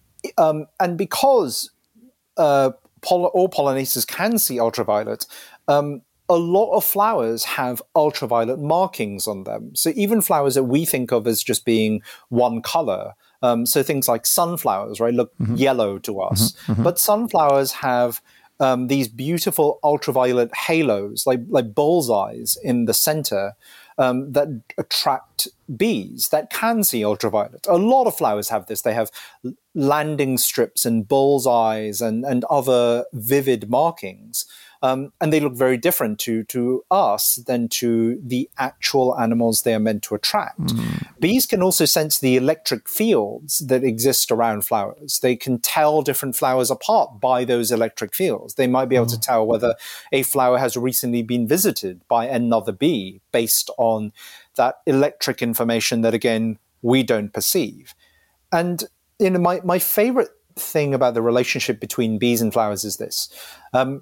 Um, and because uh, poll- all pollinators can see ultraviolet, um, a lot of flowers have ultraviolet markings on them. So even flowers that we think of as just being one color, um, so things like sunflowers, right, look mm-hmm. yellow to us. Mm-hmm. Mm-hmm. But sunflowers have um, these beautiful ultraviolet halos, like like bullseyes in the center, um, that attract bees that can see ultraviolet. A lot of flowers have this. They have landing strips and bullseyes and, and other vivid markings. Um, and they look very different to, to us than to the actual animals they are meant to attract. Mm. Bees can also sense the electric fields that exist around flowers. They can tell different flowers apart by those electric fields. They might be able mm. to tell whether a flower has recently been visited by another bee based on that electric information that, again, we don't perceive. And you know, my, my favorite thing about the relationship between bees and flowers is this. Um,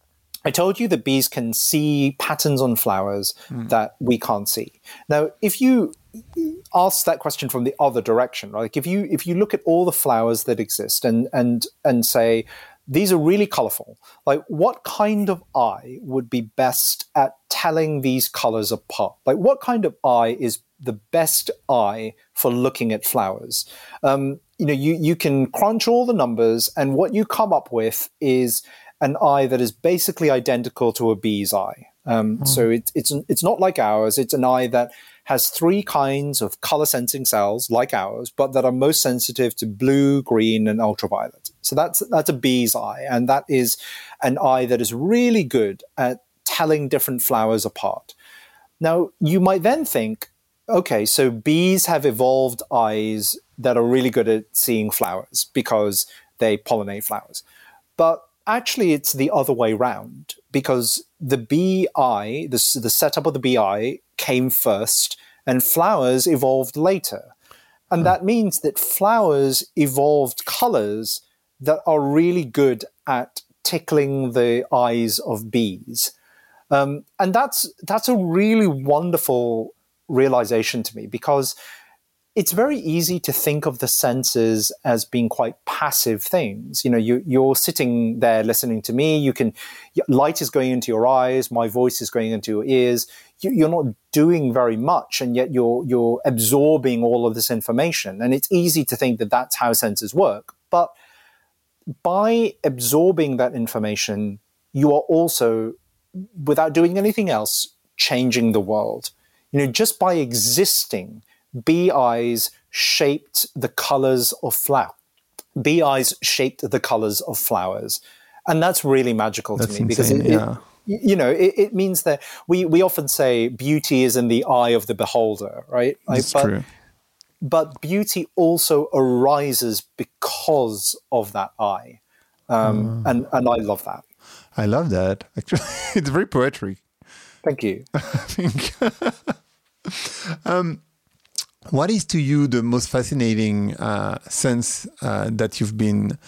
I told you that bees can see patterns on flowers mm. that we can't see. Now, if you ask that question from the other direction, right? Like if you if you look at all the flowers that exist and and and say, these are really colorful, like what kind of eye would be best at telling these colors apart? Like what kind of eye is the best eye for looking at flowers? Um, you know, you, you can crunch all the numbers, and what you come up with is an eye that is basically identical to a bee's eye. Um, mm. So it, it's it's not like ours. It's an eye that has three kinds of color sensing cells like ours, but that are most sensitive to blue, green, and ultraviolet. So that's that's a bee's eye, and that is an eye that is really good at telling different flowers apart. Now, you might then think, okay, so bees have evolved eyes that are really good at seeing flowers because they pollinate flowers. But actually, it's the other way round, because the bee eye, the, the setup of the bee eye came first, and flowers evolved later. And that means that flowers evolved colors that are really good at tickling the eyes of bees. Um, and that's that's a really wonderful realization to me, because it's very easy to think of the senses as being quite passive things. You know, you, you're sitting there listening to me. You can, light is going into your eyes. My voice is going into your ears. You, you're not doing very much, and yet you're you're absorbing all of this information. And it's easy to think that that's how senses work. But by absorbing that information, you are also, without doing anything else, changing the world. You know, just by existing, bee eyes shaped the colors of flower. Bee eyes shaped the colors of flowers. And that's really magical That's to me because insane, it, yeah. it, you know, it, it means that we, we often say beauty is in the eye of the beholder, right? That's but, true. But beauty also arises because of that eye. Um, Uh, and, and I love that. I love that. Actually, it's very poetic. Thank you. I think. um, what is to you the most fascinating uh, sense uh, that you've been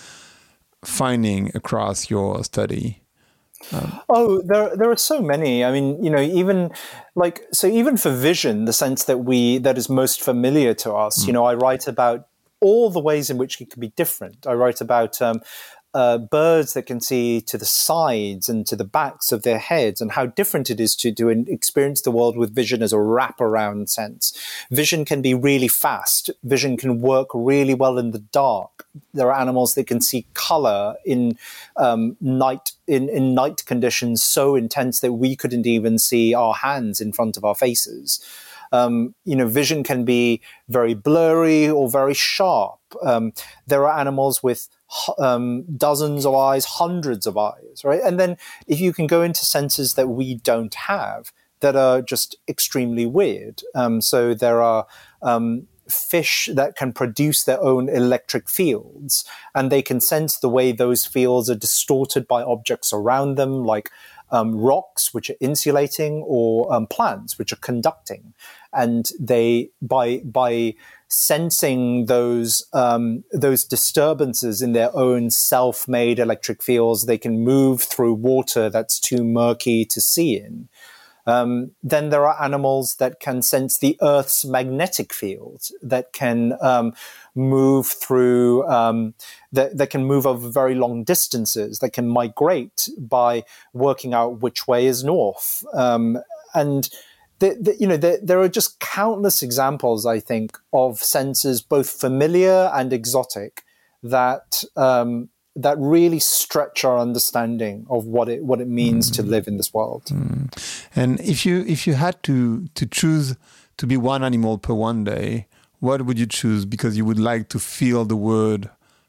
finding across your study? Um, oh, there there are so many. I mean, you know, even like so, even for vision, the sense that we that is most familiar to us. Mm. You know, I write about all the ways in which it can be different. I write about um, uh, birds that can see to the sides and to the backs of their heads, and how different it is to do and experience the world with vision as a wraparound sense. Vision can be really fast. Vision can work really well in the dark. There are animals that can see color in um, night in, in night conditions so intense that we couldn't even see our hands in front of our faces. Um, you know, vision can be very blurry or very sharp. Um, there are animals with um, dozens of eyes, hundreds of eyes, right? And then if you can go into senses that we don't have, that are just extremely weird. Um, so there are um, fish that can produce their own electric fields, and they can sense the way those fields are distorted by objects around them, like um, rocks, which are insulating, or um, plants, which are conducting. And they, by by sensing those um, those disturbances in their own self-made electric fields, they can move through water that's too murky to see in. Um, then there are animals that can sense the Earth's magnetic field, that can um, move through, um, that, that can move over very long distances, that can migrate by working out which way is north. Um, and the, the, you know, the, there are just countless examples, I think, of senses both familiar and exotic that um, that really stretch our understanding of what it what it means mm. to live in this world. Mm. And if you if you had to to choose to be one animal per one day, what would you choose? Because you would like to feel the world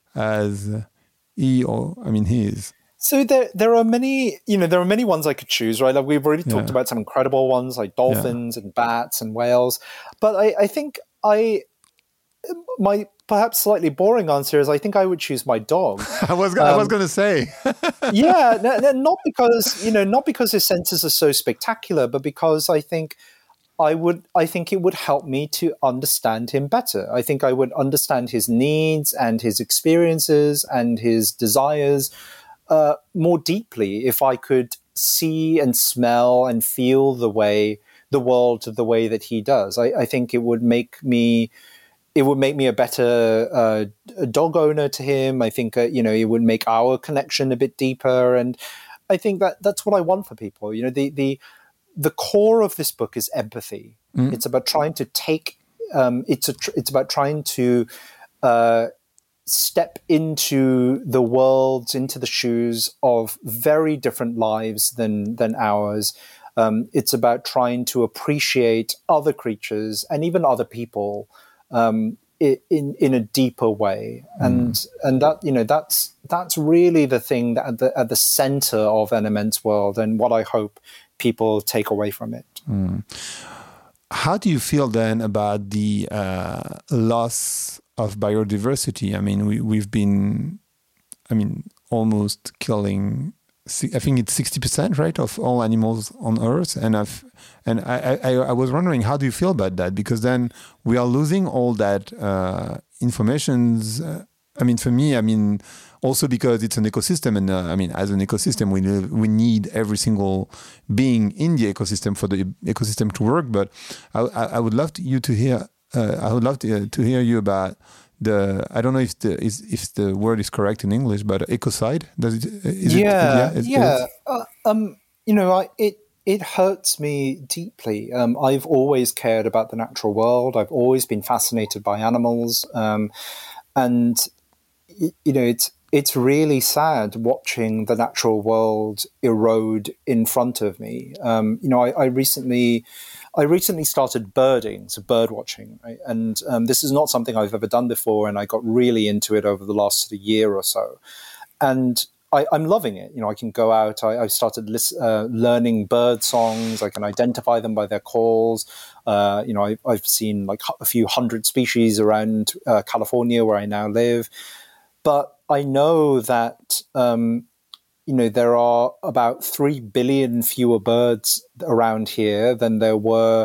as he or I mean he is. So there there are many, you know, there are many ones I could choose, right? Like we've already talked yeah. about some incredible ones like dolphins yeah. and bats and whales, but I, I think I my perhaps slightly boring answer is I think I would choose my dog. I was um, I was going to say, yeah, no, no, not because you know, not because his senses are so spectacular, but because I think I would I think it would help me to understand him better. I think I would understand his needs and his experiences and his desires uh, more deeply if I could see and smell and feel the way the world the way that he does. I, I think it would make me. It would make me a better uh, dog owner to him. I think, uh, you know, it would make our connection a bit deeper. And I think that that's what I want for people. You know, the the, the core of this book is empathy. Mm. It's about trying to take, um, it's a tr- it's about trying to uh, step into the worlds, into the shoes of very different lives than than ours. Um, it's about trying to appreciate other creatures and even other people Um, in in a deeper way, and mm. and that you know that's that's really the thing that at the at the center of N M N's world, and what I hope people take away from it. Mm. How do you feel then about the uh, loss of biodiversity? I mean, we we've been, I mean, almost killing. I think it's sixty percent, right, of all animals on Earth, and I've and I, I I was wondering, how do you feel about that? Because then we are losing all that uh, informations. Uh, I mean, for me, I mean, also because it's an ecosystem, and uh, I mean, as an ecosystem, we live, we need every single being in the ecosystem for the ecosystem to work. But I I, I would love to, you to hear. Uh, I would love to uh, to hear you about. The I don't know if the is if the word is correct in English, but ecocide. Does it? Is yeah, it, yeah, is, yeah. Is uh, um, you know, I, it it hurts me deeply. Um, I've always cared about the natural world. I've always been fascinated by animals, um, and you know, it's it's really sad watching the natural world erode in front of me. Um, you know, I, I recently, I recently started birding, so bird watching, right? And um, this is not something I've ever done before, and I got really into it over the last sort of year or so, and I, I'm loving it. You know, I can go out. I, I've started lis- uh, learning bird songs. I can identify them by their calls. Uh, you know, I, I've seen like a few hundred species around uh, California, where I now live, but I know that, um, you know, there are about three billion fewer birds around here than there were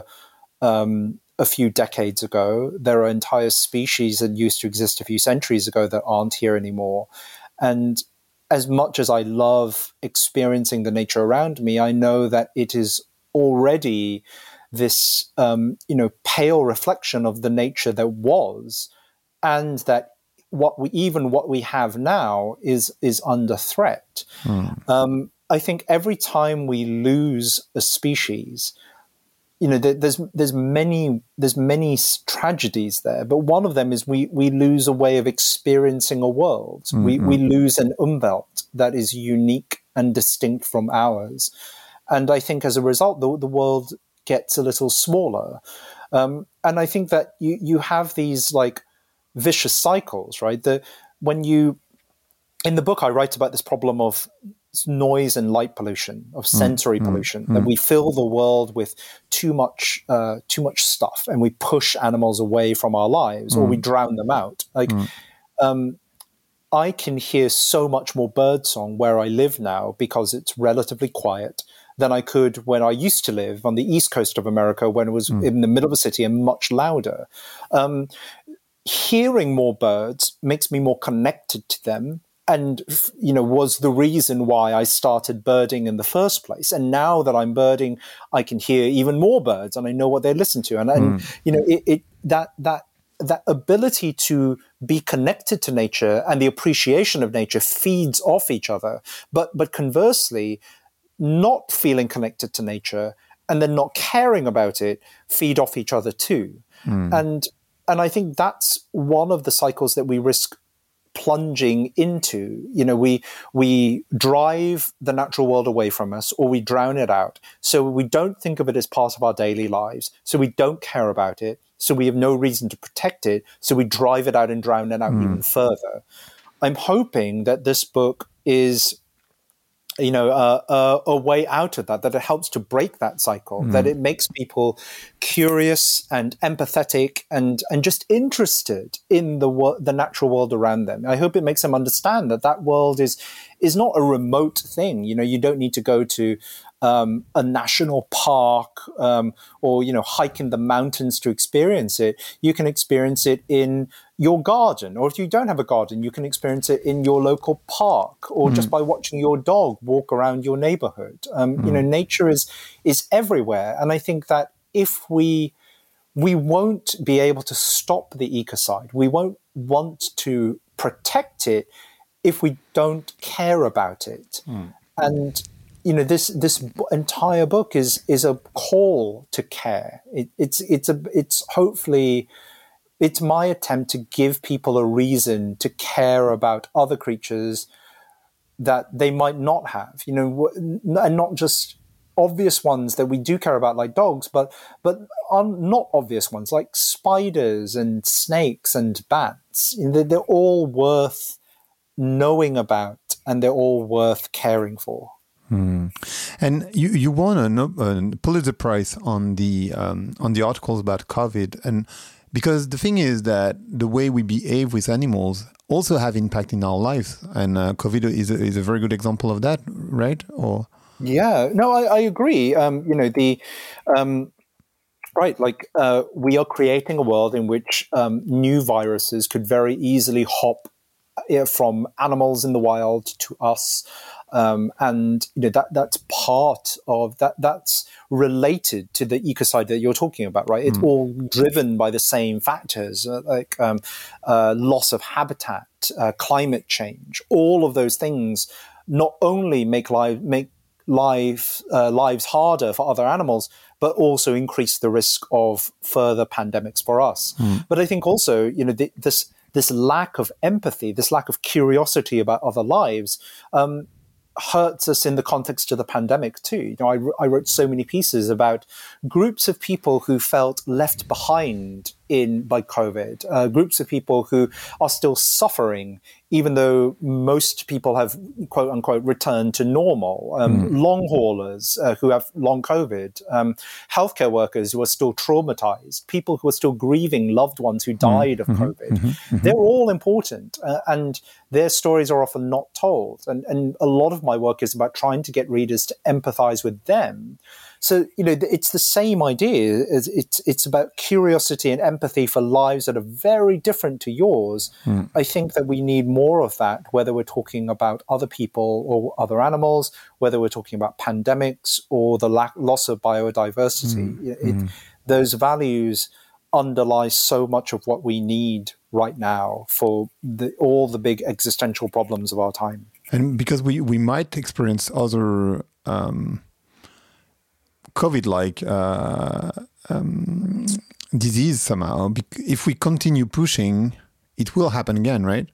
um, a few decades ago. There are entire species that used to exist a few centuries ago that aren't here anymore. And as much as I love experiencing the nature around me, I know that it is already this, um, you know, pale reflection of the nature that was, and that what we even what we have now is is under threat. Mm. Um, I think every time we lose a species, you know, there's there's many there's many tragedies there, but one of them is we we lose a way of experiencing a world. Mm-hmm. We we lose an Umwelt that is unique and distinct from ours, and I think as a result, the the world gets a little smaller. Um, and I think that you you have these like vicious cycles, right? The when you in the book I write about this problem of noise and light pollution, of sensory mm, pollution, mm, that mm. we fill the world with too much uh, too much stuff, and we push animals away from our lives, mm. or we drown them out. Like, mm. um, I can hear so much more birdsong where I live now because it's relatively quiet than I could when I used to live on the east coast of America, when it was mm. in the middle of a city and much louder. Um, hearing more birds makes me more connected to them, and, you know, was the reason why I started birding in the first place. And now that I'm birding, I can hear even more birds, and I know what they listen to. And, and mm. you know, it, it that that that ability to be connected to nature and the appreciation of nature feeds off each other. But but conversely, not feeling connected to nature and then not caring about it feed off each other too. Mm. And and I think that's one of the cycles that we risk plunging into. You know, we we drive the natural world away from us, or we drown it out. So we don't think of it as part of our daily lives. So we don't care about it. So we have no reason to protect it. So we drive it out and drown it out mm. even further. I'm hoping that this book is, you know, uh, uh, a way out of that, that it helps to break that cycle, mm. that it makes people curious and empathetic and and just interested in the wo- the natural world around them. I hope it makes them understand that that world is is not a remote thing. You know, you don't need to go to um, a national park um, or, you know, hike in the mountains to experience it. You can experience it in your garden, or if you don't have a garden, you can experience it in your local park, or mm. just by watching your dog walk around your neighborhood. Um, mm. You know, nature is is everywhere, and I think that if we we won't be able to stop the ecocide, we won't want to protect it if we don't care about it. Mm. And you know, this this entire book is is a call to care. It, it's it's a it's hopefully. It's my attempt to give people a reason to care about other creatures that they might not have, you know, and not just obvious ones that we do care about, like dogs, but but not obvious ones like spiders and snakes and bats. You know, they're all worth knowing about, and they're all worth caring for. Hmm. And you you won a, a Pulitzer Prize on the um, on the articles about COVID, and because the thing is that the way we behave with animals also have impact in our lives, and uh, COVID is a, is a very good example of that, right? Or yeah, no, I, I agree. Um, you know, the um, right, like uh, we are creating a world in which um, new viruses could very easily hop uh, from animals in the wild to us. Um, and you know that that's part of that. That's related to the ecocide that you're talking about, right? It's mm. all driven by the same factors, uh, like um, uh, loss of habitat, uh, climate change. All of those things not only make life make life uh, lives harder for other animals, but also increase the risk of further pandemics for us. Mm. But I think also, you know, the, this. this lack of empathy, this lack of curiosity about other lives, um, hurts us in the context of the pandemic too. You know, I, I wrote so many pieces about groups of people who felt left behind in by COVID, uh, groups of people who are still suffering, even though most people have, quote unquote, returned to normal. Um, mm. Long haulers uh, who have long COVID, um, healthcare workers who are still traumatized, people who are still grieving loved ones who died mm. of COVID. Mm-hmm. Mm-hmm. They're all important, uh, and their stories are often not told. And, and a lot of my work is about trying to get readers to empathize with them. So, you know, it's the same idea. It's it's about curiosity and empathy for lives that are very different to yours. Mm. I think that we need more of that, whether we're talking about other people or other animals, whether we're talking about pandemics or the lack, loss of biodiversity. Mm. It, mm. Those values underlie so much of what we need right now for the, all the big existential problems of our time. And because we, we might experience other... Um COVID-like uh, um, disease somehow. If we continue pushing, it will happen again, right?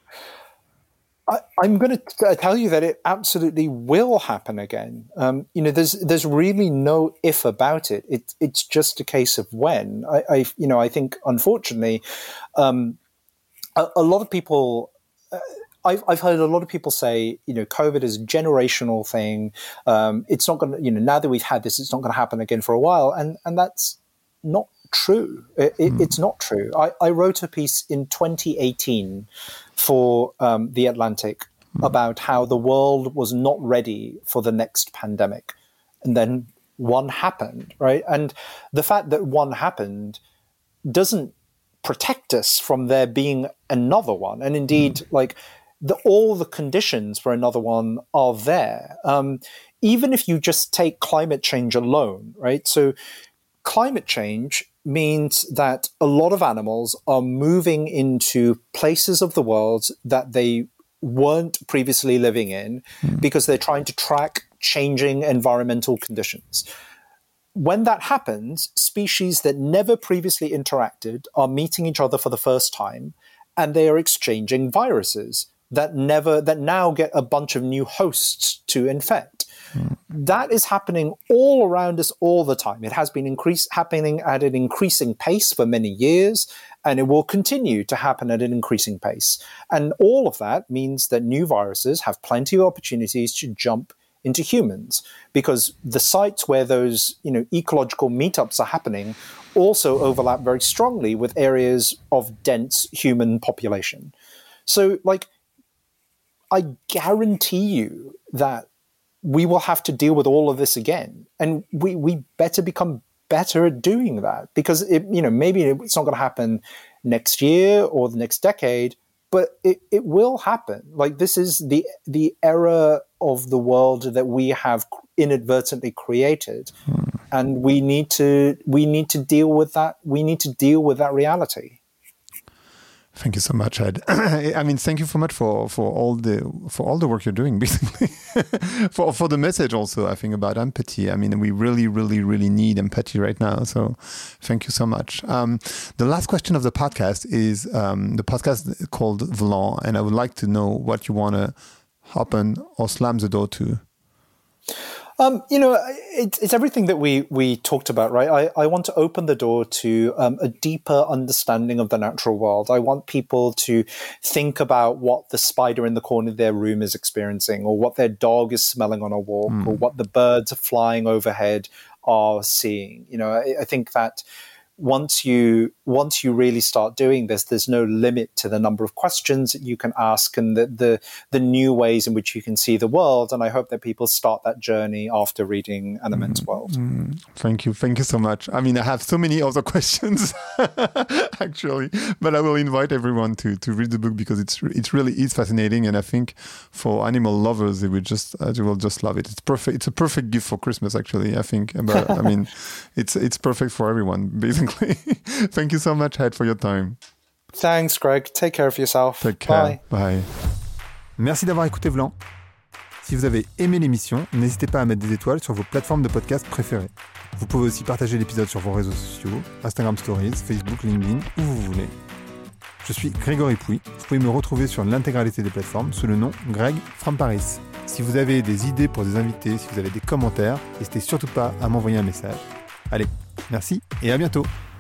I, I'm going to tell you that it absolutely will happen again. Um, you know, there's there's really no if about it. It it's just a case of when. I, I you know, I think unfortunately, um, a, a lot of people. Uh, I've, I've heard a lot of people say, you know, COVID is a generational thing. Um, it's not going to, you know, now that we've had this, it's not going to happen again for a while. And and that's not true. It, it, mm. It's not true. I, I wrote a piece in twenty eighteen for um, The Atlantic mm. about how the world was not ready for the next pandemic. And then one happened, right? And the fact that one happened doesn't protect us from there being another one. And indeed, mm. like... The, all the conditions for another one are there. Um, even if you just take climate change alone, right? So climate change means that a lot of animals are moving into places of the world that they weren't previously living in mm. because they're trying to track changing environmental conditions. When that happens, species that never previously interacted are meeting each other for the first time, and they are exchanging viruses that never that now get a bunch of new hosts to infect. Mm. That is happening all around us all the time. It has been increase, happening at an increasing pace for many years, and it will continue to happen at an increasing pace. And all of that means that new viruses have plenty of opportunities to jump into humans, because the sites where those, you know, ecological meetups are happening also overlap very strongly with areas of dense human population. So, like, I guarantee you that we will have to deal with all of this again. And we, we better become better at doing that, because it, you know, maybe it's not going to happen next year or the next decade, but it, it will happen. Like, this is the the era of the world that we have inadvertently created. Hmm. And we need to we need to deal with that. We need to deal with that reality. Thank you so much, Ed. I mean, thank you so much for, for all the for all the work you're doing, basically. for for the message also, I think, about empathy. I mean, we really, really, really need empathy right now. So thank you so much. Um, the last question of the podcast is um, the podcast called Volant, and I would like to know what you want to open or slam the door to. Um, you know, it, it's everything that we we talked about, right? I, I want to open the door to um, a deeper understanding of the natural world. I want people to think about what the spider in the corner of their room is experiencing, or what their dog is smelling on a walk, mm. or what the birds flying overhead are seeing. You know, I, I think that once you once you really start doing this, there's no limit to the number of questions that you can ask, and the, the the new ways in which you can see the world. And I hope that people start that journey after reading An Immense mm, World. Mm, thank you. Thank you so much. I mean, I have so many other questions, actually, but I will invite everyone to to read the book, because it's it really is fascinating. And I think for animal lovers, they will just uh, they will just love it. It's perfect. It's a perfect gift for Christmas, actually, I think. But I mean, it's it's perfect for everyone, basically. Thank you so much, Ed, for your time. Thanks, Greg. Take care of yourself. Take care. Bye. Bye. Merci d'avoir écouté Volant. Si vous avez aimé l'émission, n'hésitez pas à mettre des étoiles sur vos plateformes de podcast préférées. Vous pouvez aussi partager l'épisode sur vos réseaux sociaux, Instagram Stories, Facebook, LinkedIn, où vous voulez. Je suis Grégory Pouy. Vous pouvez me retrouver sur l'intégralité des plateformes sous le nom Greg from Paris. Si vous avez des idées pour des invités, si vous avez des commentaires, n'hésitez surtout pas à m'envoyer un message. Allez, merci et à bientôt.